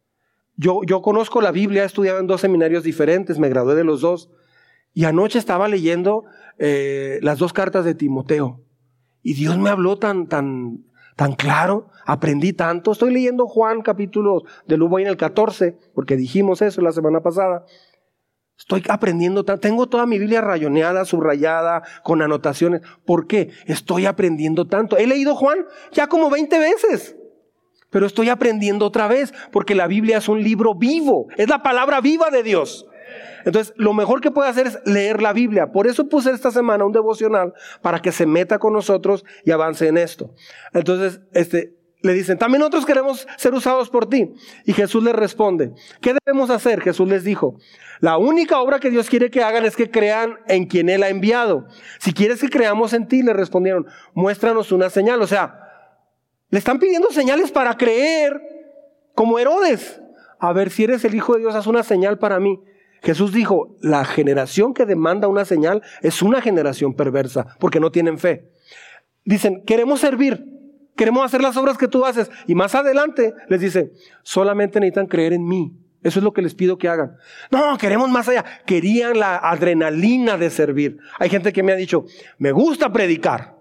Yo conozco la Biblia, he estudiado en 2 seminarios diferentes, me gradué de los 2. Y anoche estaba leyendo las 2 cartas de Timoteo. Y Dios me habló tan claro, aprendí tanto. Estoy leyendo Juan capítulo, voy en el 14, porque dijimos eso la semana pasada. Estoy aprendiendo tanto, tengo toda mi Biblia rayoneada, subrayada, con anotaciones. ¿Por qué? Estoy aprendiendo tanto. He leído Juan ya como 20 veces, pero estoy aprendiendo otra vez, porque la Biblia es un libro vivo, es la palabra viva de Dios. Entonces, lo mejor que puede hacer es leer la Biblia. Por eso puse esta semana un devocional para que se meta con nosotros y avance en esto. Entonces, le dicen, también nosotros queremos ser usados por ti. Y Jesús les responde, ¿qué debemos hacer? Jesús les dijo, la única obra que Dios quiere que hagan es que crean en quien Él ha enviado. Si quieres que creamos en ti, le respondieron, muéstranos una señal. O sea, le están pidiendo señales para creer, como Herodes. A ver, si eres el Hijo de Dios, haz una señal para mí. Jesús dijo, la generación que demanda una señal es una generación perversa, porque no tienen fe. Dicen, queremos servir, queremos hacer las obras que tú haces. Y más adelante les dice, solamente necesitan creer en mí. Eso es lo que les pido que hagan. No, queremos más allá. Querían la adrenalina de servir. Hay gente que me ha dicho, me gusta predicar.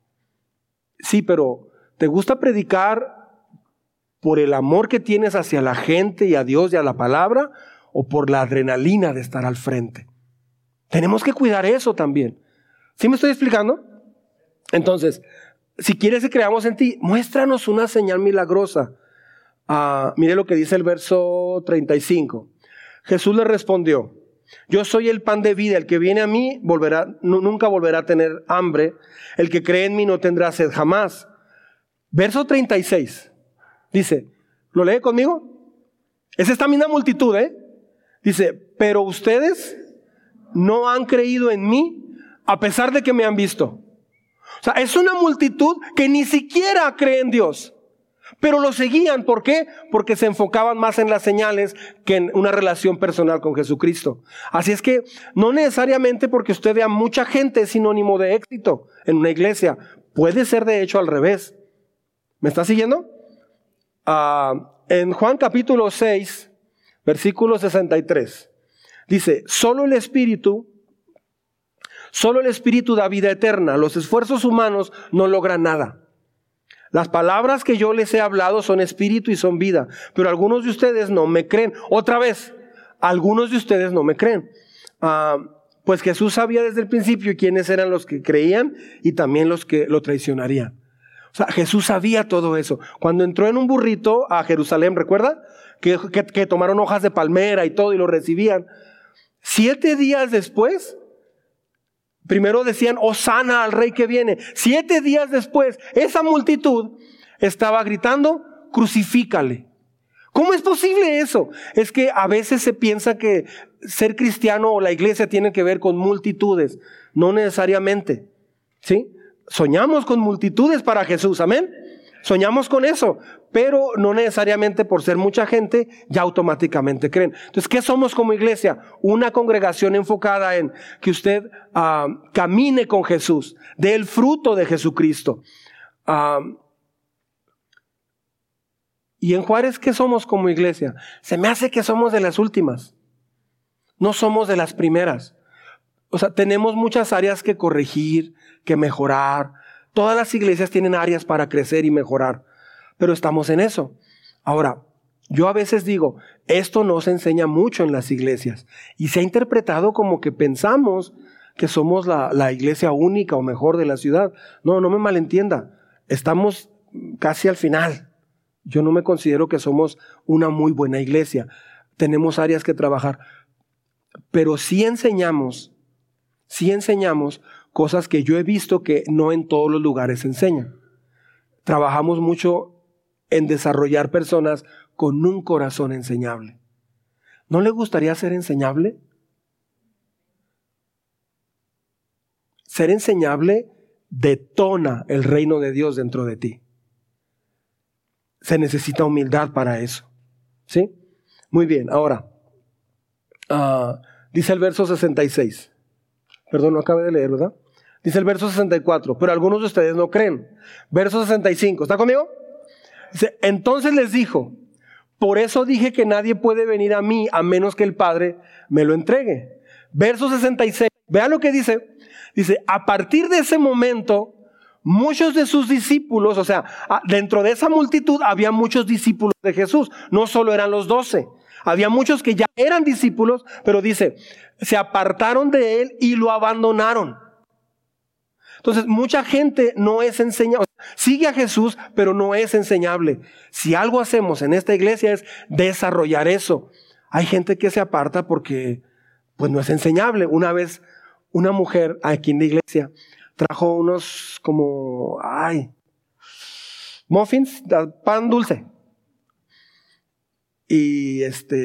Sí, pero ¿te gusta predicar por el amor que tienes hacia la gente y a Dios y a la palabra? ¿O por la adrenalina de estar al frente? Tenemos que cuidar eso también. ¿Sí me estoy explicando? Entonces, si quieres que creamos en ti, muéstranos una señal milagrosa. Mire lo que dice el verso 35. Jesús le respondió, yo soy el pan de vida, el que viene a mí nunca volverá a tener hambre, el que cree en mí no tendrá sed jamás. Verso 36, dice, ¿lo lee conmigo? Es esta misma multitud, Dice, pero ustedes no han creído en mí a pesar de que me han visto. O sea, es una multitud que ni siquiera cree en Dios, pero lo seguían. ¿Por qué? Porque se enfocaban más en las señales que en una relación personal con Jesucristo. Así es que no necesariamente porque usted vea mucha gente es sinónimo de éxito en una iglesia. Puede ser de hecho al revés. ¿Me está siguiendo? En Juan capítulo 6, versículo 63, dice, solo el Espíritu da vida eterna. Los esfuerzos humanos no logran nada. Las palabras que yo les he hablado son espíritu y son vida, pero algunos de ustedes no me creen. Otra vez, algunos de ustedes no me creen. Pues Jesús sabía desde el principio quiénes eran los que creían y también los que lo traicionarían. O sea, Jesús sabía todo eso. Cuando entró en un burrito a Jerusalén, ¿recuerda? Que tomaron hojas de palmera y todo y lo recibían. 7 días después, primero decían, Hosana al rey que viene. 7 días después, esa multitud estaba gritando, crucifícale. ¿Cómo es posible eso? Es que a veces se piensa que ser cristiano o la iglesia tiene que ver con multitudes. No necesariamente, ¿sí? Soñamos con multitudes para Jesús, amén. Soñamos con eso, pero no necesariamente por ser mucha gente ya automáticamente creen. Entonces, ¿qué somos como iglesia? Una congregación enfocada en que usted camine con Jesús, dé el fruto de Jesucristo. Y en Juárez, ¿qué somos como iglesia? Se me hace que somos de las últimas, no somos de las primeras. O sea, tenemos muchas áreas que corregir, que mejorar. Todas las iglesias tienen áreas para crecer y mejorar, pero estamos en eso. Ahora, yo a veces digo, esto no se enseña mucho en las iglesias y se ha interpretado como que pensamos que somos la iglesia única o mejor de la ciudad. No me malentienda, estamos casi al final. Yo no me considero que somos una muy buena iglesia. Tenemos áreas que trabajar, pero sí enseñamos cosas que yo he visto que no en todos los lugares se enseñan. Trabajamos mucho en desarrollar personas con un corazón enseñable. ¿No le gustaría ser enseñable? Ser enseñable detona el reino de Dios dentro de ti. Se necesita humildad para eso. ¿Sí? Muy bien, ahora, dice el verso 66. Perdón, no acabé de leer, ¿verdad? Dice el verso 64, pero algunos de ustedes no creen. Verso 65, ¿está conmigo? Dice, entonces les dijo, por eso dije que nadie puede venir a mí a menos que el Padre me lo entregue. Verso 66, vean lo que dice. Dice, a partir de ese momento, muchos de sus discípulos, o sea, dentro de esa multitud había muchos discípulos de Jesús, no solo eran los 12. Había muchos que ya eran discípulos, pero dice, se apartaron de él y lo abandonaron. Entonces, mucha gente no es enseñable, sigue a Jesús, pero no es enseñable. Si algo hacemos en esta iglesia es desarrollar eso. Hay gente que se aparta porque pues no es enseñable. Una vez, una mujer aquí en la iglesia trajo unos como, muffins, pan dulce. Y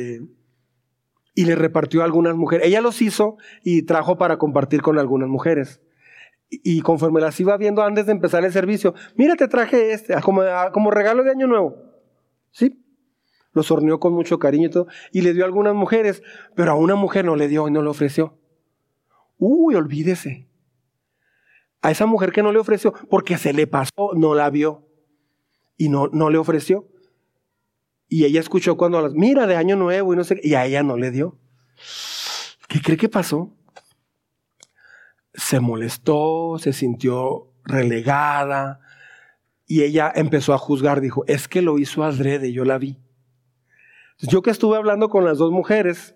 le repartió a algunas mujeres. Ella los hizo y trajo para compartir con algunas mujeres. Y conforme las iba viendo antes de empezar el servicio, mira, te traje como regalo de Año Nuevo. ¿Sí? Los horneó con mucho cariño y todo. Y le dio a algunas mujeres, pero a una mujer no le dio y no le ofreció. Olvídese. A esa mujer que no le ofreció, porque se le pasó, no la vio. Y no le ofreció. Y ella escuchó cuando mira, de Año Nuevo y no sé qué, y a ella no le dio. ¿Qué cree que pasó? Se molestó, se sintió relegada y ella empezó a juzgar, dijo, es que lo hizo adrede, yo la vi. Yo que estuve hablando con las dos mujeres,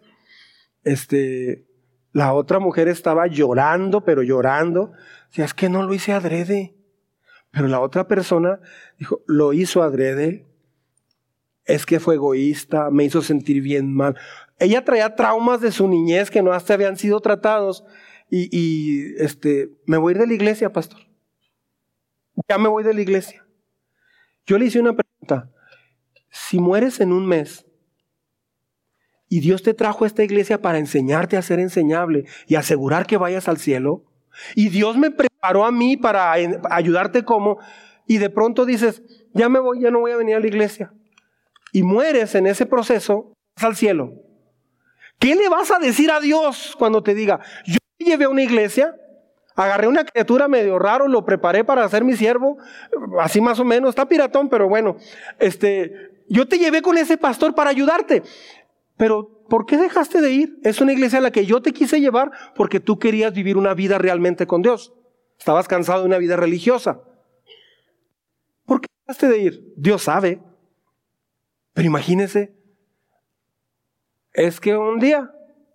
la otra mujer estaba llorando, pero llorando, decía, es que no lo hice adrede. Pero la otra persona dijo, lo hizo adrede, es que fue egoísta, me hizo sentir bien mal. Ella traía traumas de su niñez que no hasta habían sido tratados. Me voy a ir de la iglesia, pastor. Ya me voy de la iglesia. Yo le hice una pregunta. Si mueres en un mes y Dios te trajo a esta iglesia para enseñarte a ser enseñable y asegurar que vayas al cielo, y Dios me preparó a mí para ayudarte y de pronto dices, ya me voy, ya no voy a venir a la iglesia, y mueres en ese proceso, vas al cielo. ¿Qué le vas a decir a Dios cuando te diga, yo llevé a una iglesia, agarré una criatura medio raro, lo preparé para ser mi siervo, así más o menos, está piratón, pero bueno, yo te llevé con ese pastor para ayudarte, pero ¿por qué dejaste de ir? Es una iglesia a la que yo te quise llevar porque tú querías vivir una vida realmente con Dios, estabas cansado de una vida religiosa. ¿Por qué dejaste de ir? Dios sabe, pero imagínese, es que un día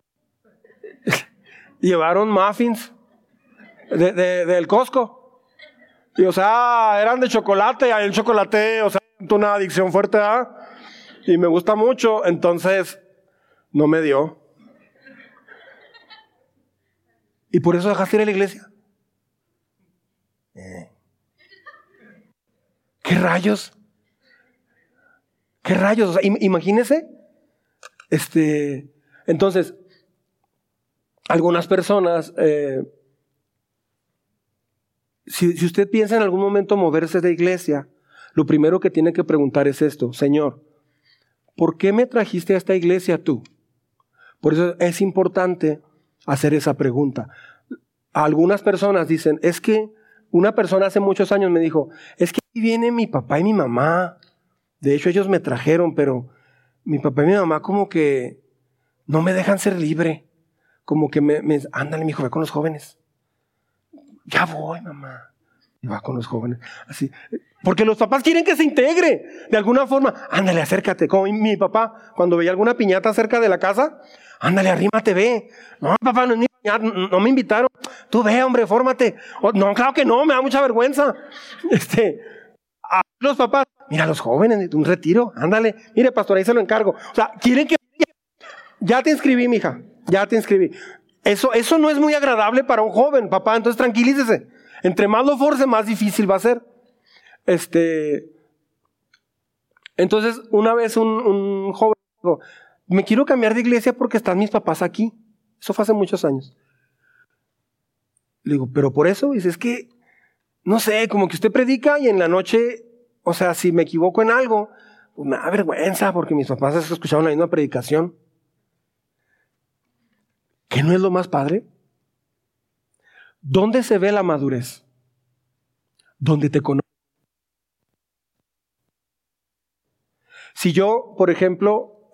llevaron muffins del Costco. Y o sea, eran de chocolate. El chocolate, o sea, una adicción fuerte, ¿verdad? Y me gusta mucho, entonces no me dio. Y por eso dejaste ir a la iglesia. ¿Qué rayos? ¿Qué rayos? O sea, imagínese. Entonces, algunas personas, si usted piensa en algún momento moverse de iglesia, lo primero que tiene que preguntar es esto: Señor, ¿por qué me trajiste a esta iglesia tú? Por eso es importante hacer esa pregunta. Algunas personas dicen, es que una persona hace muchos años me dijo, es que aquí viene mi papá y mi mamá. De hecho, ellos me trajeron, pero mi papá y mi mamá como que no me dejan ser libre. Como que ándale, mijo, ve con los jóvenes. Ya voy, mamá. Y va con los jóvenes. Así. Porque los papás quieren que se integre de alguna forma. Ándale, acércate. Como mi papá, cuando veía alguna piñata cerca de la casa, ándale, arrímate, ve. No, papá, no es mi piñata, no me invitaron. Tú ve, hombre, fórmate. No, claro que no, me da mucha vergüenza. A los papás, mira, los jóvenes, un retiro, ándale. Mire, pastor, ahí se lo encargo. O sea, quieren que... Ya te inscribí, mija, ya te inscribí. Eso no es muy agradable para un joven, papá, entonces tranquilícese. Entre más lo force, más difícil va a ser. Entonces, una vez un joven dijo, me quiero cambiar de iglesia porque están mis papás aquí. Eso fue hace muchos años. Le digo, ¿pero por eso? Dice, es que, no sé, como que usted predica y en la noche, o sea, si me equivoco en algo, pues me da vergüenza porque mis papás escucharon la misma predicación. ¿Qué no es lo más padre? ¿Dónde se ve la madurez? ¿Dónde te conoces? Si yo, por ejemplo,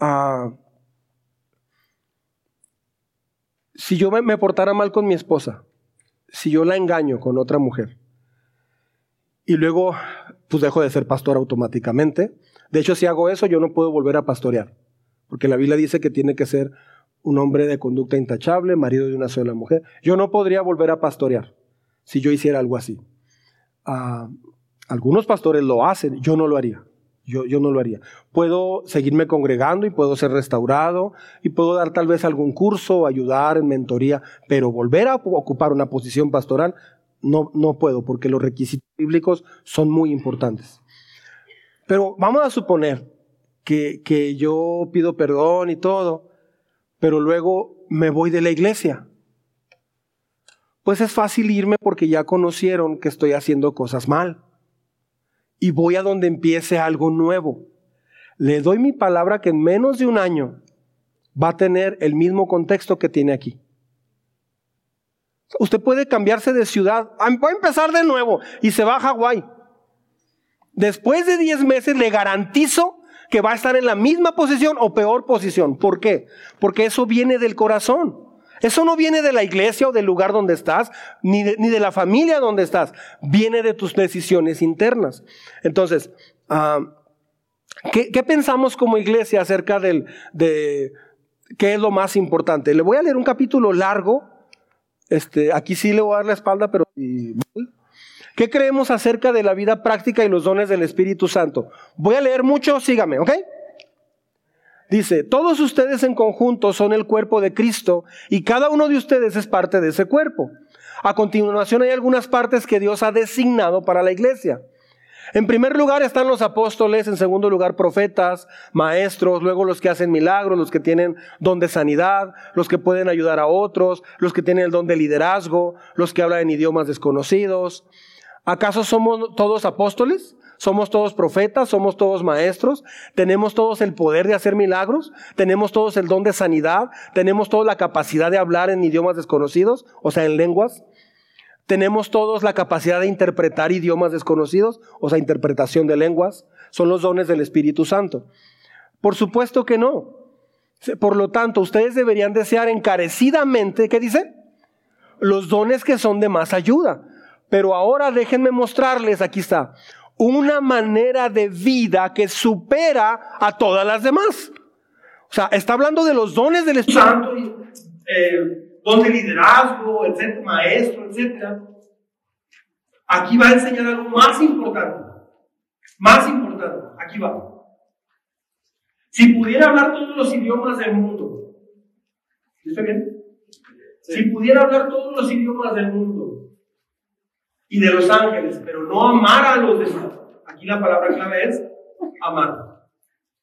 si yo me portara mal con mi esposa, si yo la engaño con otra mujer, y luego pues dejo de ser pastor automáticamente. De hecho, si hago eso, yo no puedo volver a pastorear, porque la Biblia dice que tiene que ser un hombre de conducta intachable, marido de una sola mujer. Yo no podría volver a pastorear si yo hiciera algo así. Algunos pastores lo hacen, yo no lo haría. Yo no lo haría. Puedo seguirme congregando y puedo ser restaurado y puedo dar tal vez algún curso, ayudar en mentoría, pero volver a ocupar una posición pastoral no puedo, porque los requisitos bíblicos son muy importantes. Pero vamos a suponer que yo pido perdón y todo, pero luego me voy de la iglesia. Pues es fácil irme porque ya conocieron que estoy haciendo cosas mal. Y voy a donde empiece algo nuevo. Le doy mi palabra que en menos de un año va a tener el mismo contexto que tiene aquí. Usted puede cambiarse de ciudad, voy a empezar de nuevo y se va a Hawái. Después de 10 meses le garantizo que va a estar en la misma posición o peor posición. ¿Por qué? Porque eso viene del corazón. Eso no viene de la iglesia o del lugar donde estás, ni de la familia donde estás. Viene de tus decisiones internas. Entonces, ¿qué pensamos como iglesia acerca de qué es lo más importante? Le voy a leer un capítulo largo. Aquí sí le voy a dar la espalda, pero... ¿Qué creemos acerca de la vida práctica y los dones del Espíritu Santo? Voy a leer mucho, sígame, ¿ok? Dice, todos ustedes en conjunto son el cuerpo de Cristo y cada uno de ustedes es parte de ese cuerpo. A continuación hay algunas partes que Dios ha designado para la iglesia. En primer lugar están los apóstoles, en segundo lugar profetas, maestros, luego los que hacen milagros, los que tienen don de sanidad, los que pueden ayudar a otros, los que tienen el don de liderazgo, los que hablan en idiomas desconocidos. ¿Acaso somos todos apóstoles? ¿Somos todos profetas? ¿Somos todos maestros? ¿Tenemos todos el poder de hacer milagros? ¿Tenemos todos el don de sanidad? ¿Tenemos todos la capacidad de hablar en idiomas desconocidos? O sea, en lenguas. ¿Tenemos todos la capacidad de interpretar idiomas desconocidos? O sea, interpretación de lenguas. Son los dones del Espíritu Santo. Por supuesto que no. Por lo tanto, ustedes deberían desear encarecidamente, ¿qué dice? Los dones que son de más ayuda. Pero ahora déjenme mostrarles, aquí está, una manera de vida que supera a todas las demás. O sea, está hablando de los dones del Espíritu Santo, don de liderazgo, etcétera, maestro, etcétera. Aquí va a enseñar algo más importante. Más importante, aquí va. Si pudiera hablar todos los idiomas del mundo, ¿está bien? Sí. Si pudiera hablar todos los idiomas del mundo y de los ángeles, pero no amar a los demás. Aquí la palabra clave es amar.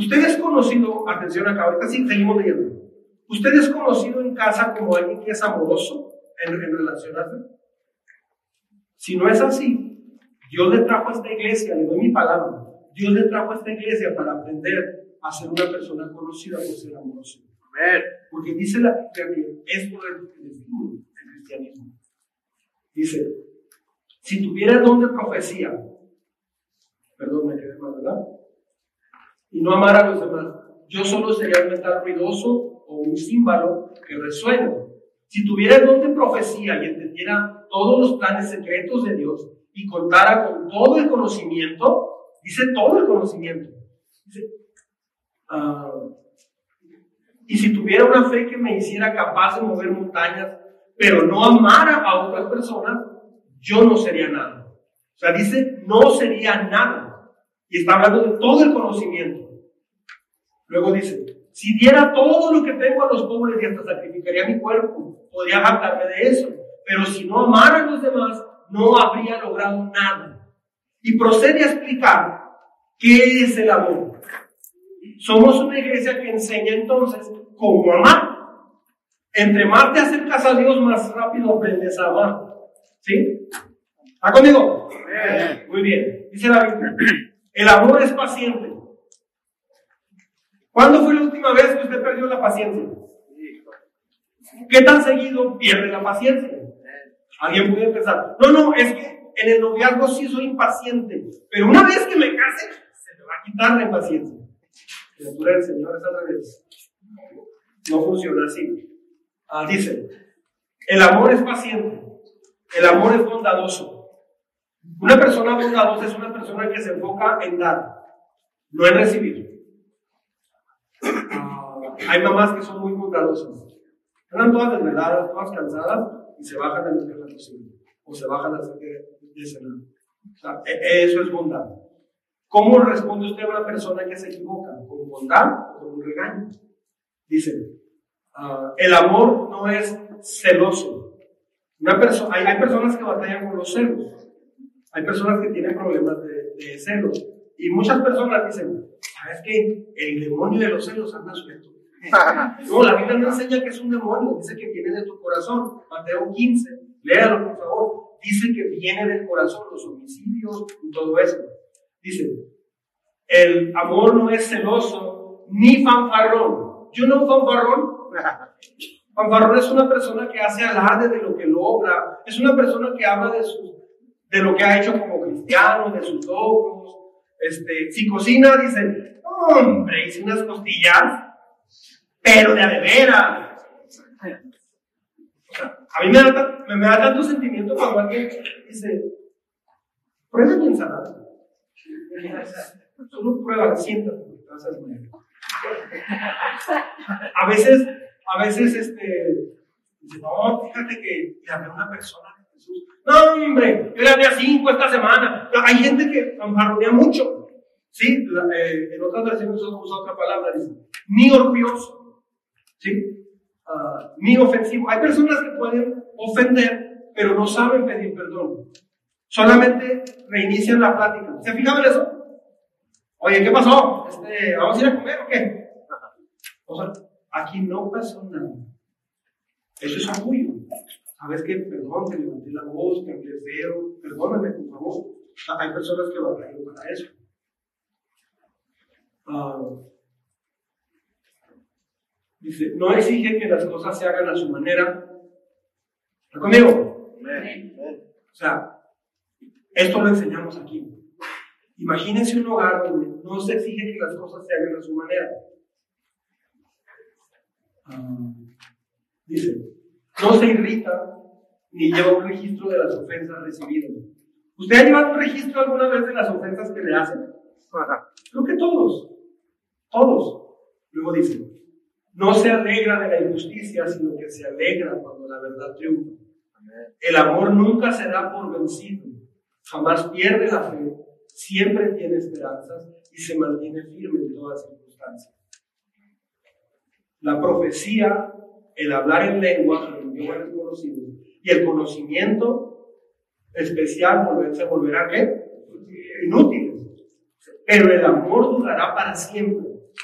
Usted es conocido, atención acá, ahorita sí seguimos leyendo. ¿Usted es conocido en casa como alguien que es amoroso en relacionarse? Si no es así, Dios le trajo a esta iglesia, le doy mi palabra, Dios le trajo a esta iglesia para aprender a ser una persona conocida por ser amoroso. Porque dice la Biblia que esto es lo que define el cristianismo. Dice, si tuviera el don de profecía, perdón, me quedé mal, ¿verdad? Y no amar a los demás, yo solo sería un metal ruidoso o un címbalo que resuena. Si tuviera el don de profecía y entendiera todos los planes secretos de Dios y contara con todo el conocimiento, dice todo el conocimiento, dice, y si tuviera una fe que me hiciera capaz de mover montañas, pero no amara a otras personas, yo no sería nada. O sea, dice, no sería nada. Y está hablando de todo el conocimiento. Luego dice, si diera todo lo que tengo a los pobres y hasta sacrificaría mi cuerpo, podría jactarme de eso. Pero si no amara a los demás, no habría logrado nada. Y procede a explicar qué es el amor. Somos una iglesia que enseña entonces cómo amar. Entre más te acercas a Dios, más rápido aprendes a amar. ¿Sí? ¿Está conmigo? Muy bien. Dice la Biblia, el amor es paciente. ¿Cuándo fue la última vez que usted perdió la paciencia? ¿Qué tan seguido pierde la paciencia? Alguien puede pensar, no, es que en el noviazgo sí soy impaciente, pero una vez que me case, se me va a quitar la impaciencia. La criatura del Señor es al revés. No funciona así. Dice, el amor es paciente, el amor es bondadoso. Una persona bondadosa es una persona que se enfoca en dar, no en recibir. Hay mamás que son muy bondadosas. Están todas desveladas, todas cansadas y se bajan a limpiar la cocina o se bajan a hacer de cenar. O sea, eso es bondad. ¿Cómo responde usted a una persona que se equivoca? ¿Con bondad o con un regaño? Dice, el amor no es celoso. Hay personas que batallan con los celos. Hay personas que tienen problemas de celos. Y muchas personas dicen, ¿sabes qué? El demonio de los celos anda suelto. No, la Biblia no enseña que es un demonio, dice que viene de tu corazón. Mateo 15, léalo por favor. Dice que viene del corazón, los homicidios y todo eso. Dice, el amor no es celoso ni fanfarrón. ¿You know fanfarrón? Fanfarrón es una persona que hace alarde de lo que logra, es una persona que habla de lo que ha hecho como cristiano, de sus logros. Si cocina, dice, hombre, hice unas costillas, pero de veras. O sea, a mí me da tanto sentimiento cuando alguien dice, prueba mi ensalada. Solo prueba, siéntate, porque te vas a desmayar. A veces, dice, no, fíjate que le hablé a una persona de Jesús. No, hombre, yo le hablé a 5 esta semana. Hay gente que fanfarronea mucho. Sí, en otras versiones usa otra palabra, dice, ni orgulloso, ¿sí? Ni ofensivo. Hay personas que pueden ofender, pero no saben pedir perdón. Solamente reinician la plática. ¿Se fijan en eso? Oye, ¿qué pasó? ¿Vamos a ir a comer o qué? O sea, aquí no pasó nada. Eso es orgullo. ¿Sabes qué? Perdón, que levanté la voz, que hablé feo. Perdóname, por favor. Hay personas que batallan para eso. Dice, no exige que las cosas se hagan a su manera. ¿Está conmigo? O sea, esto lo enseñamos aquí. Imagínense un hogar donde no se exige que las cosas se hagan a su manera. Dice, no se irrita ni lleva un registro de las ofensas recibidas. ¿Usted ha llevado un registro alguna vez de las ofensas que le hacen? Creo que todos. Luego dice, no se alegra de la injusticia, sino que se alegra cuando la verdad triunfa. El amor nunca se da por vencido, jamás pierde la fe, siempre tiene esperanzas y se mantiene firme en todas circunstancias. La profecía, el hablar en lengua, en idiomas desconocidos, y el conocimiento especial se volverá ¿qué? Inútiles. Pero el amor durará para siempre.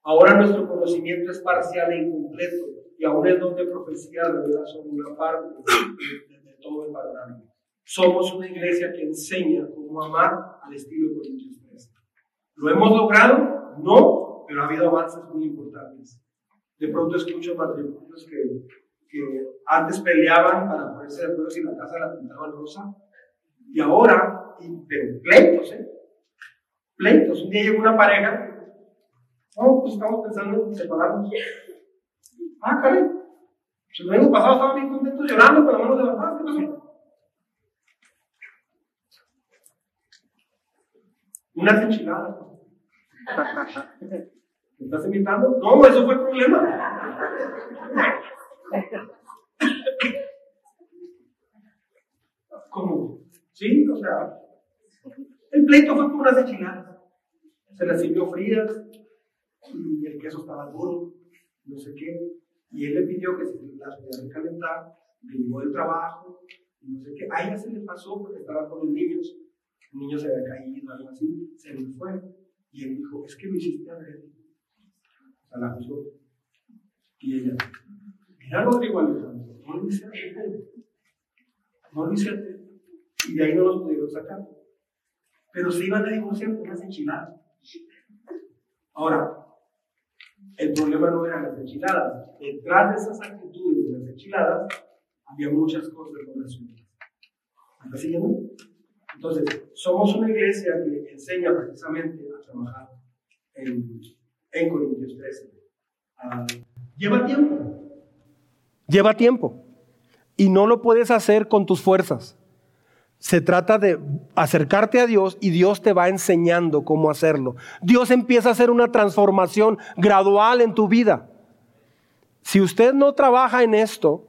Ahora nuestro conocimiento es parcial e incompleto, y aún el don de profecía revela solo una parte de todo el panorama. Somos una iglesia que enseña cómo amar al estilo Corintios 13. ¿Lo hemos logrado? No, pero ha habido avances muy importantes. De pronto escucho matrimonios que antes peleaban para ponerse de acuerdo si la casa la pintaban rosa, y ahora, pero pleitos, pleitos. Un día llegó una pareja, no, pues estamos pensando en separarnos. Ah, caray, pues el año pasado estaban bien contentos llorando con las manos levantadas, ¿qué pasó? Unas enchiladas. ¿Me estás invitando? No, eso fue el problema. ¿Cómo? Sí, o sea, el pleito fue por unas enchiladas. Se las sirvió frías y el queso estaba duro, no sé qué. Y él le pidió que se las pudiera recalentar, le llegó del trabajo, y no sé qué. A ella se le pasó porque estaba con los niños. El niño se había caído, algo así, se le fue. Y él dijo, es que lo hiciste a ver. O sea, la juzgó. Y ella, mira Rodrigo Alejandro, no lo hice a ti. No lo hice a ti. Y de ahí no los pudieron sacar. Pero se iban a divorciar por unas enchiladas. Ahora, el problema no eran las enchiladas. Detrás de esas actitudes de las enchiladas, había muchas cosas no resueltas. ¿Está siguiendo? Entonces, somos una iglesia que enseña precisamente a trabajar en Corintios 13. Lleva tiempo. Lleva tiempo. Y no lo puedes hacer con tus fuerzas. Se trata de acercarte a Dios y Dios te va enseñando cómo hacerlo. Dios empieza a hacer una transformación gradual en tu vida. Si usted no trabaja en esto,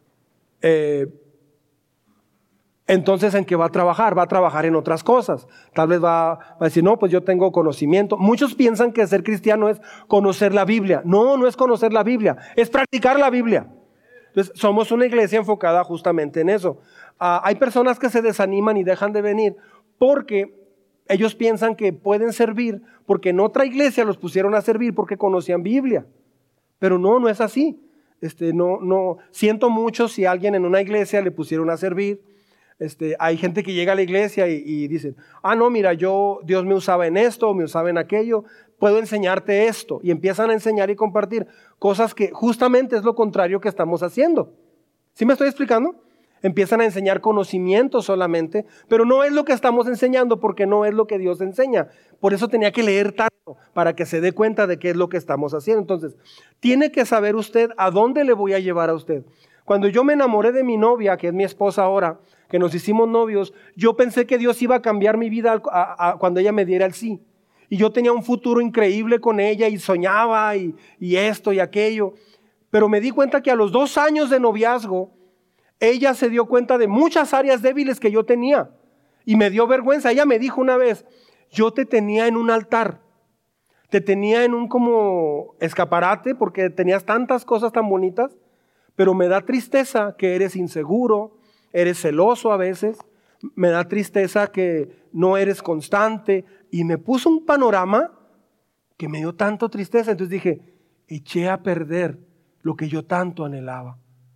entonces ¿en qué va a trabajar? Va a trabajar en otras cosas. Tal vez va a decir, no, pues yo tengo conocimiento. Muchos piensan que ser cristiano es conocer la Biblia. No, no es conocer la Biblia, es practicar la Biblia. Entonces, somos una iglesia enfocada justamente en eso. Hay personas que se desaniman y dejan de venir porque ellos piensan que pueden servir porque en otra iglesia los pusieron a servir porque conocían Biblia. Pero no, no es así. No, siento mucho si a alguien en una iglesia le pusieron a servir. Hay gente que llega a la iglesia y dicen, no, mira, Dios me usaba en esto, me usaba en aquello, puedo enseñarte esto. Y empiezan a enseñar y compartir cosas que justamente es lo contrario que estamos haciendo. ¿Sí me estoy explicando? Empiezan a enseñar conocimiento solamente, pero no es lo que estamos enseñando porque no es lo que Dios enseña. Por eso tenía que leer tanto, para que se dé cuenta de qué es lo que estamos haciendo. Entonces, tiene que saber usted a dónde le voy a llevar a usted. Cuando yo me enamoré de mi novia, que es mi esposa ahora, que nos hicimos novios, yo pensé que Dios iba a cambiar mi vida cuando ella me diera el sí. Y yo tenía un futuro increíble con ella y soñaba y esto y aquello. Pero me di cuenta que a los 2 años de noviazgo, ella se dio cuenta de muchas áreas débiles que yo tenía. Y me dio vergüenza. Ella me dijo una vez, yo te tenía en un altar. Te tenía en un como escaparate porque tenías tantas cosas tan bonitas. Pero me da tristeza que eres inseguro, eres celoso a veces, me da tristeza que no eres constante. Y me puso un panorama que me dio tanto tristeza. Entonces dije, eché a perder lo que yo tanto anhelaba.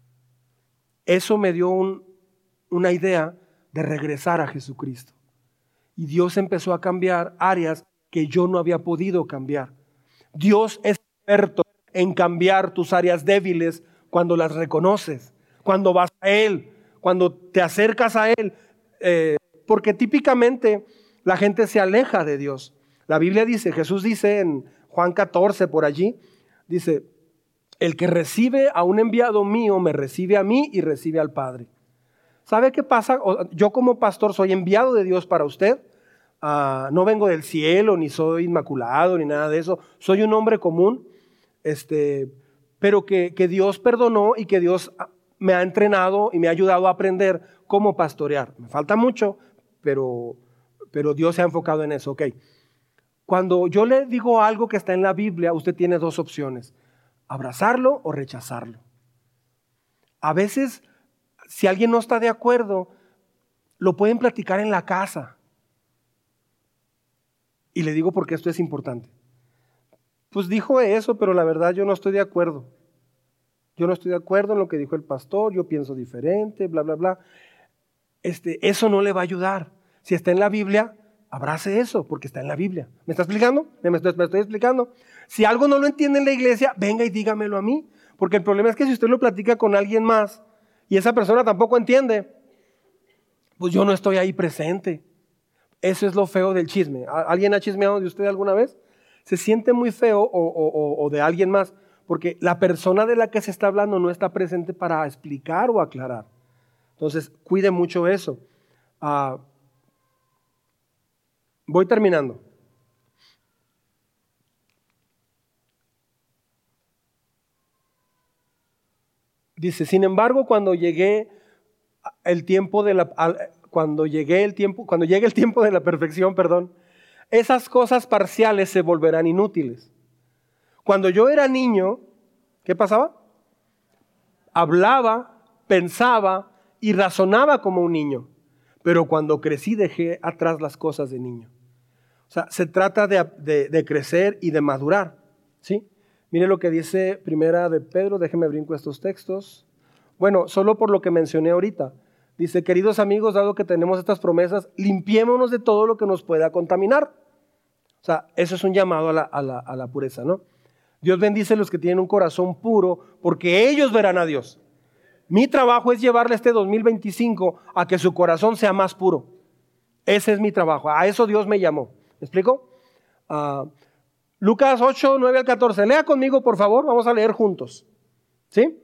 Eso me dio una idea de regresar a Jesucristo. Y Dios empezó a cambiar áreas que yo no había podido cambiar. Dios es experto en cambiar tus áreas débiles cuando las reconoces, cuando vas a Él, cuando te acercas a Él, porque típicamente la gente se aleja de Dios. La Biblia dice, Jesús dice en Juan 14 por allí, dice, el que recibe a un enviado mío, me recibe a mí y recibe al Padre. ¿Sabe qué pasa? Yo como pastor soy enviado de Dios para usted. No vengo del cielo, ni soy inmaculado, ni nada de eso. Soy un hombre común, pero que Dios perdonó y que Dios me ha entrenado y me ha ayudado a aprender cómo pastorear. Me falta mucho, pero Dios se ha enfocado en eso. Okay. Cuando yo le digo algo que está en la Biblia, usted tiene 2 opciones: abrazarlo o rechazarlo. A veces, si alguien no está de acuerdo, lo pueden platicar en la casa. Y le digo porque esto es importante. pues dijo eso, pero la verdad yo no estoy de acuerdo. Yo no estoy de acuerdo en lo que dijo el pastor, yo pienso diferente, bla, bla, bla. Eso no le va a ayudar. Si está en la Biblia, abrace eso, porque está en la Biblia. ¿Me está explicando? ¿Me estoy explicando? Si algo no lo entiende en la iglesia, venga y dígamelo a mí. Porque el problema es que si usted lo platica con alguien más y esa persona tampoco entiende, pues yo no estoy ahí presente. Eso es lo feo del chisme. ¿Alguien ha chismeado de usted alguna vez? Se siente muy feo o de alguien más, porque la persona de la que se está hablando no está presente para explicar o aclarar. Entonces, cuide mucho eso. Voy terminando. Dice, sin embargo, cuando llegue el tiempo de la perfección, esas cosas parciales se volverán inútiles. Cuando yo era niño, ¿qué pasaba? Hablaba, pensaba y razonaba como un niño, pero cuando crecí dejé atrás las cosas de niño. O sea, se trata de crecer y de madurar, ¿sí? Mire lo que dice Primera de Pedro, déjeme brinco estos textos. Bueno, solo por lo que mencioné ahorita. Dice, queridos amigos, dado que tenemos estas promesas, limpiémonos de todo lo que nos pueda contaminar. O sea, eso es un llamado a la pureza, ¿no? Dios bendice a los que tienen un corazón puro, porque ellos verán a Dios. Mi trabajo es llevarle este 2025 a que su corazón sea más puro. Ese es mi trabajo, a eso Dios me llamó. ¿Me explico? Lucas 8, 9 al 14. Lea conmigo, por favor, vamos a leer juntos. ¿Sí?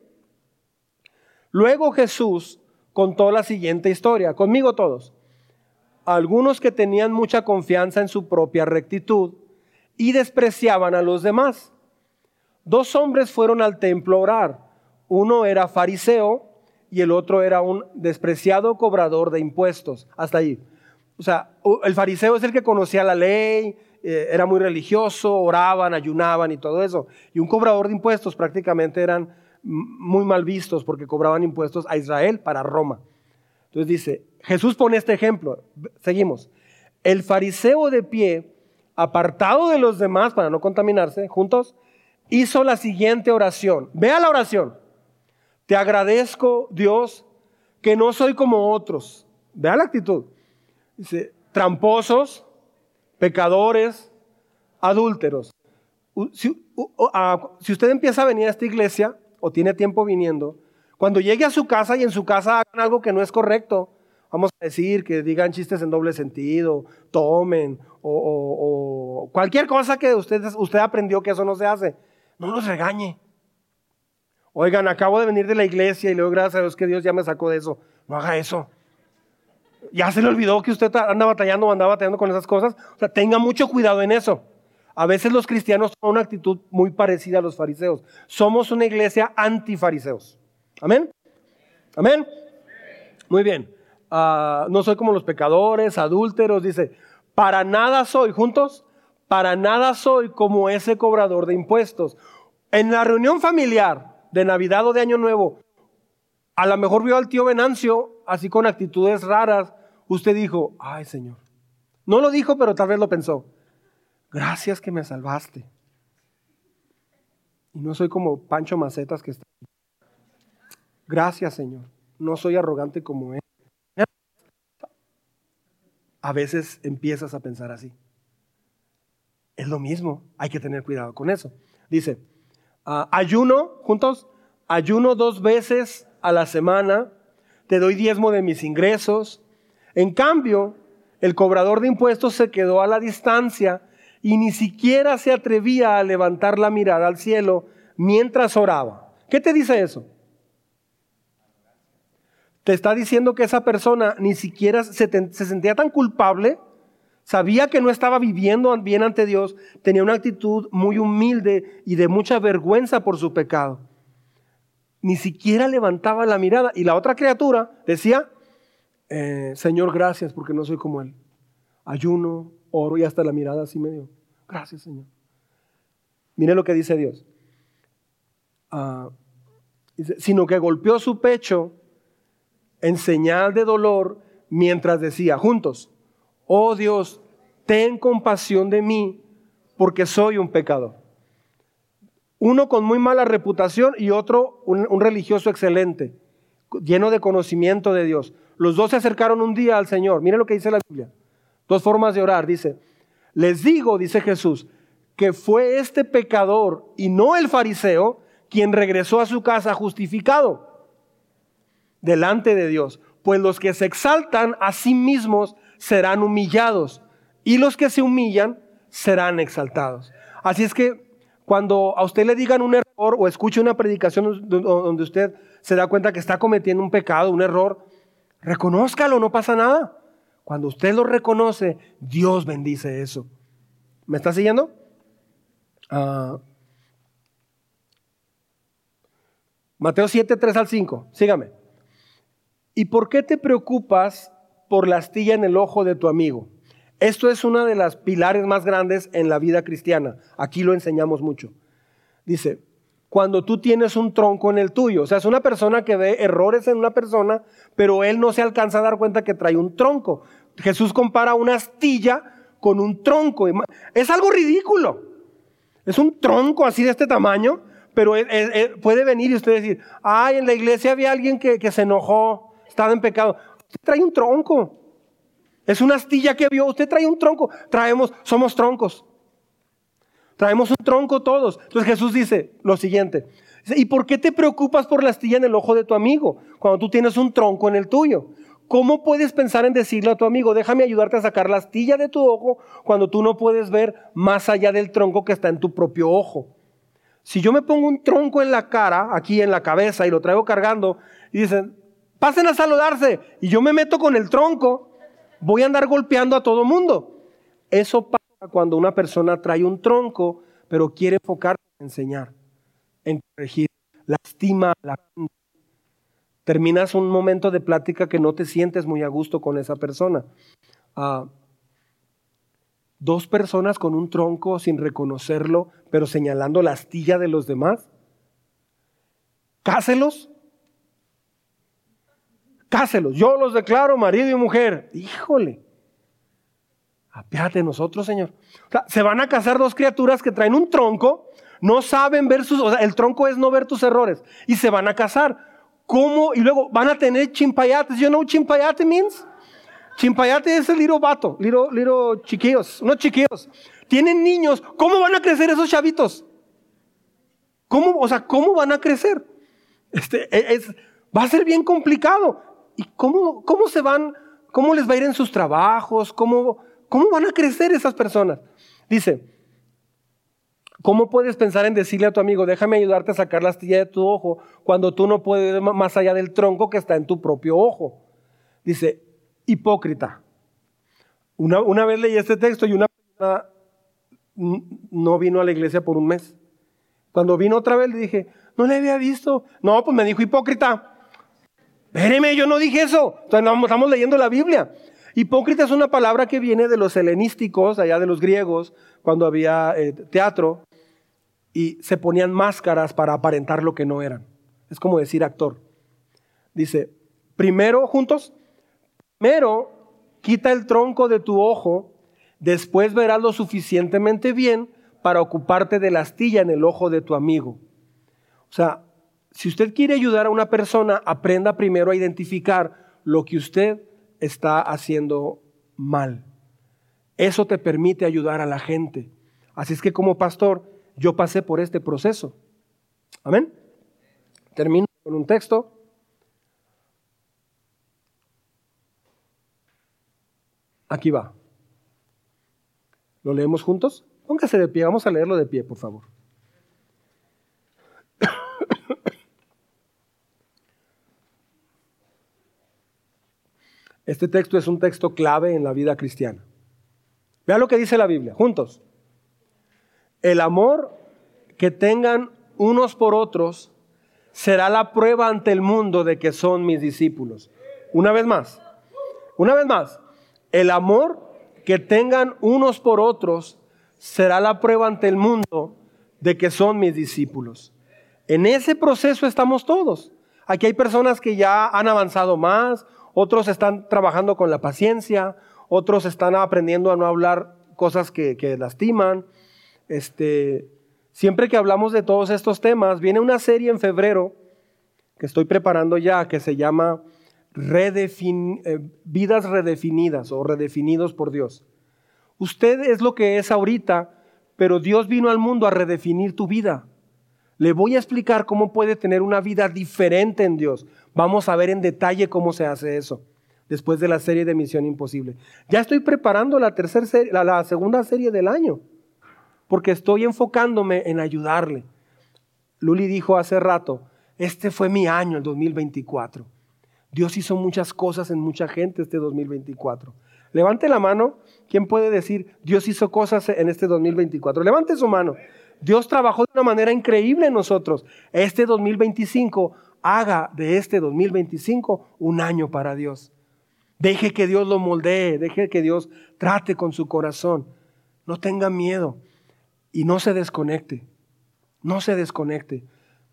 Luego Jesús contó la siguiente historia, conmigo todos. Algunos que tenían mucha confianza en su propia rectitud y despreciaban a los demás. 2 hombres fueron al templo a orar. Uno era fariseo y el otro era un despreciado cobrador de impuestos. Hasta ahí. O sea, el fariseo es el que conocía la ley, era muy religioso, oraban, ayunaban y todo eso. Y un cobrador de impuestos prácticamente eran muy mal vistos porque cobraban impuestos a Israel para Roma. Entonces dice, Jesús pone este ejemplo. Seguimos. El fariseo de pie, apartado de los demás para no contaminarse, juntos, hizo la siguiente oración. Vea la oración. Te agradezco, Dios, que no soy como otros. Vea la actitud. Dice, tramposos, pecadores, adúlteros. Si usted empieza a venir a esta iglesia o tiene tiempo viniendo, cuando llegue a su casa y en su casa hagan algo que no es correcto, vamos a decir que digan chistes en doble sentido, tomen o cualquier cosa que usted aprendió que eso no se hace, no los regañe. Oigan, acabo de venir de la iglesia y le doy gracias a Dios que Dios ya me sacó de eso. No haga eso. Ya se le olvidó que usted anda batallando o andaba batallando con esas cosas. O sea, tenga mucho cuidado en eso. A veces los cristianos tienen una actitud muy parecida a los fariseos. Somos una iglesia antifariseos. ¿Amén? ¿Amén? Muy bien. No soy como los pecadores, adúlteros. Dice, para nada soy, juntos, para nada soy como ese cobrador de impuestos. En la reunión familiar de Navidad o de Año Nuevo, a lo mejor vio al tío Venancio así con actitudes raras. Usted dijo, ay Señor. No lo dijo, pero tal vez lo pensó. Gracias que me salvaste. Y no soy como Pancho Macetas que está. Gracias, Señor. No soy arrogante como él. A veces empiezas a pensar así. Es lo mismo. Hay que tener cuidado con eso. Dice, ayuno, juntos, ayuno 2 veces a la semana. Te doy diezmo de mis ingresos. En cambio, el cobrador de impuestos se quedó a la distancia y ni siquiera se atrevía a levantar la mirada al cielo mientras oraba. ¿Qué te dice eso? Te está diciendo que esa persona ni siquiera se sentía tan culpable, sabía que no estaba viviendo bien ante Dios, tenía una actitud muy humilde y de mucha vergüenza por su pecado. Ni siquiera levantaba la mirada. Y la otra criatura decía, Señor, gracias porque no soy como él. Ayuno, oro y hasta la mirada así medio. Gracias, Señor. Mire lo que dice Dios. Dice, sino que golpeó su pecho en señal de dolor mientras decía, juntos, oh Dios, ten compasión de mí porque soy un pecador. Uno con muy mala reputación y otro un religioso excelente, lleno de conocimiento de Dios. Los dos se acercaron un día al Señor. Miren lo que dice la Biblia. Dos formas de orar. Dice, les digo, dice Jesús, que fue este pecador y no el fariseo quien regresó a su casa justificado delante de Dios. Pues los que se exaltan a sí mismos serán humillados y los que se humillan serán exaltados. Así es que cuando a usted le digan un error o escuche una predicación donde usted se da cuenta que está cometiendo un pecado, un error, reconózcalo, no pasa nada. Cuando usted lo reconoce, Dios bendice eso. ¿Me está siguiendo? Mateo 7, 3 al 5. Sígame. ¿Y por qué te preocupas por la astilla en el ojo de tu amigo? Esto es una de las pilares más grandes en la vida cristiana. Aquí lo enseñamos mucho. Dice, cuando tú tienes un tronco en el tuyo. O sea, es una persona que ve errores en una persona, pero él no se alcanza a dar cuenta que trae un tronco. Jesús compara una astilla con un tronco. Es algo ridículo. Es un tronco así de este tamaño, pero puede venir y usted decir, ay, en la iglesia había alguien que se enojó, estaba en pecado. Usted trae un tronco. Es una astilla que vio. Usted trae un tronco. Somos troncos. Traemos un tronco todos. Entonces Jesús dice lo siguiente. ¿Y por qué te preocupas por la astilla en el ojo de tu amigo cuando tú tienes un tronco en el tuyo? ¿Cómo puedes pensar en decirle a tu amigo, déjame ayudarte a sacar la astilla de tu ojo cuando tú no puedes ver más allá del tronco que está en tu propio ojo? Si yo me pongo un tronco en la cara, aquí en la cabeza, y lo traigo cargando, y dicen, pasen a saludarse, y yo me meto con el tronco, voy a andar golpeando a todo mundo. Eso pasa cuando una persona trae un tronco, pero quiere enfocarse en enseñar, en corregir, lastima a la gente. Terminas un momento de plática que no te sientes muy a gusto con esa persona. Dos personas con un tronco sin reconocerlo, pero señalando la astilla de los demás. Cáselos. Yo los declaro marido y mujer. Híjole. Apiádate de nosotros, Señor. O sea, se van a casar dos criaturas que traen un tronco, no saben ver el tronco es no ver tus errores, y se van a casar. ¿Cómo? Y luego van a tener chimpayates. You know what chimpayate means? Chimpayate es el little vato, little chiquillos, unos chiquillos. Tienen niños. ¿Cómo van a crecer esos chavitos? ¿Cómo van a crecer? Va a ser bien complicado. ¿Y cómo les va a ir en sus trabajos? ¿Cómo van a crecer esas personas? Dice, ¿cómo puedes pensar en decirle a tu amigo, déjame ayudarte a sacar la astilla de tu ojo, cuando tú no puedes ver más allá del tronco que está en tu propio ojo? Dice, hipócrita. Una vez leí este texto y una persona no vino a la iglesia por un mes. Cuando vino otra vez le dije, no le había visto. No, pues me dijo hipócrita. Espéreme, yo no dije eso. Entonces estamos leyendo la Biblia. Hipócrita es una palabra que viene de los helenísticos, allá de los griegos, cuando había teatro, y se ponían máscaras para aparentar lo que no eran. Es como decir actor. Dice, primero quita el tronco de tu ojo, después verás lo suficientemente bien para ocuparte de la astilla en el ojo de tu amigo. O sea, si usted quiere ayudar a una persona, aprenda primero a identificar lo que usted está haciendo mal. Eso te permite ayudar a la gente. Así es que como pastor, yo pasé por este proceso. Amén. Termino con un texto. Aquí va. ¿Lo leemos juntos? Póngase de pie, vamos a leerlo de pie, por favor. Este texto es un texto clave en la vida cristiana. Vean lo que dice la Biblia, juntos. El amor que tengan unos por otros será la prueba ante el mundo de que son mis discípulos. Una vez más. El amor que tengan unos por otros será la prueba ante el mundo de que son mis discípulos. En ese proceso estamos todos. Aquí hay personas que ya han avanzado más, otros están trabajando con la paciencia, otros están aprendiendo a no hablar cosas que lastiman. Siempre que hablamos de todos estos temas, viene una serie en febrero que estoy preparando ya, que se llama Vidas Redefinidas o Redefinidos por Dios. Usted es lo que es ahorita, pero Dios vino al mundo a redefinir tu vida. Le voy a explicar cómo puede tener una vida diferente en Dios. Vamos a ver en detalle cómo se hace eso, después de la serie de Misión Imposible. Ya estoy preparando la segunda serie del año, porque estoy enfocándome en ayudarle. Luli dijo hace rato, este fue mi año, el 2024. Dios hizo muchas cosas en mucha gente este 2024. Levante la mano, ¿quién puede decir Dios hizo cosas en este 2024? Levante su mano. Dios trabajó de una manera increíble en nosotros. Este 2025, haga de este 2025 un año para Dios. Deje que Dios lo moldee, deje que Dios trate con su corazón. No tenga miedo y no se desconecte. No se desconecte.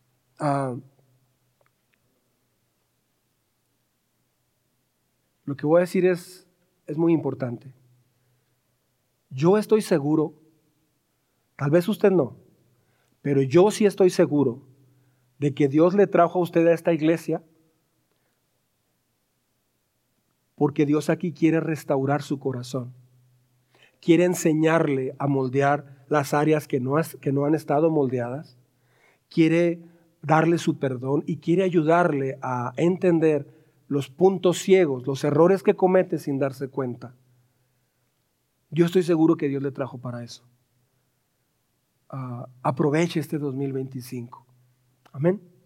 Lo que voy a decir es muy importante. Yo estoy seguro, tal vez usted no, pero yo sí estoy seguro de que Dios le trajo a usted a esta iglesia porque Dios aquí quiere restaurar su corazón. Quiere enseñarle a moldear las áreas que no han estado moldeadas. Quiere darle su perdón y quiere ayudarle a entender los puntos ciegos, los errores que comete sin darse cuenta. Yo estoy seguro que Dios le trajo para eso. Aproveche este 2025. Amén.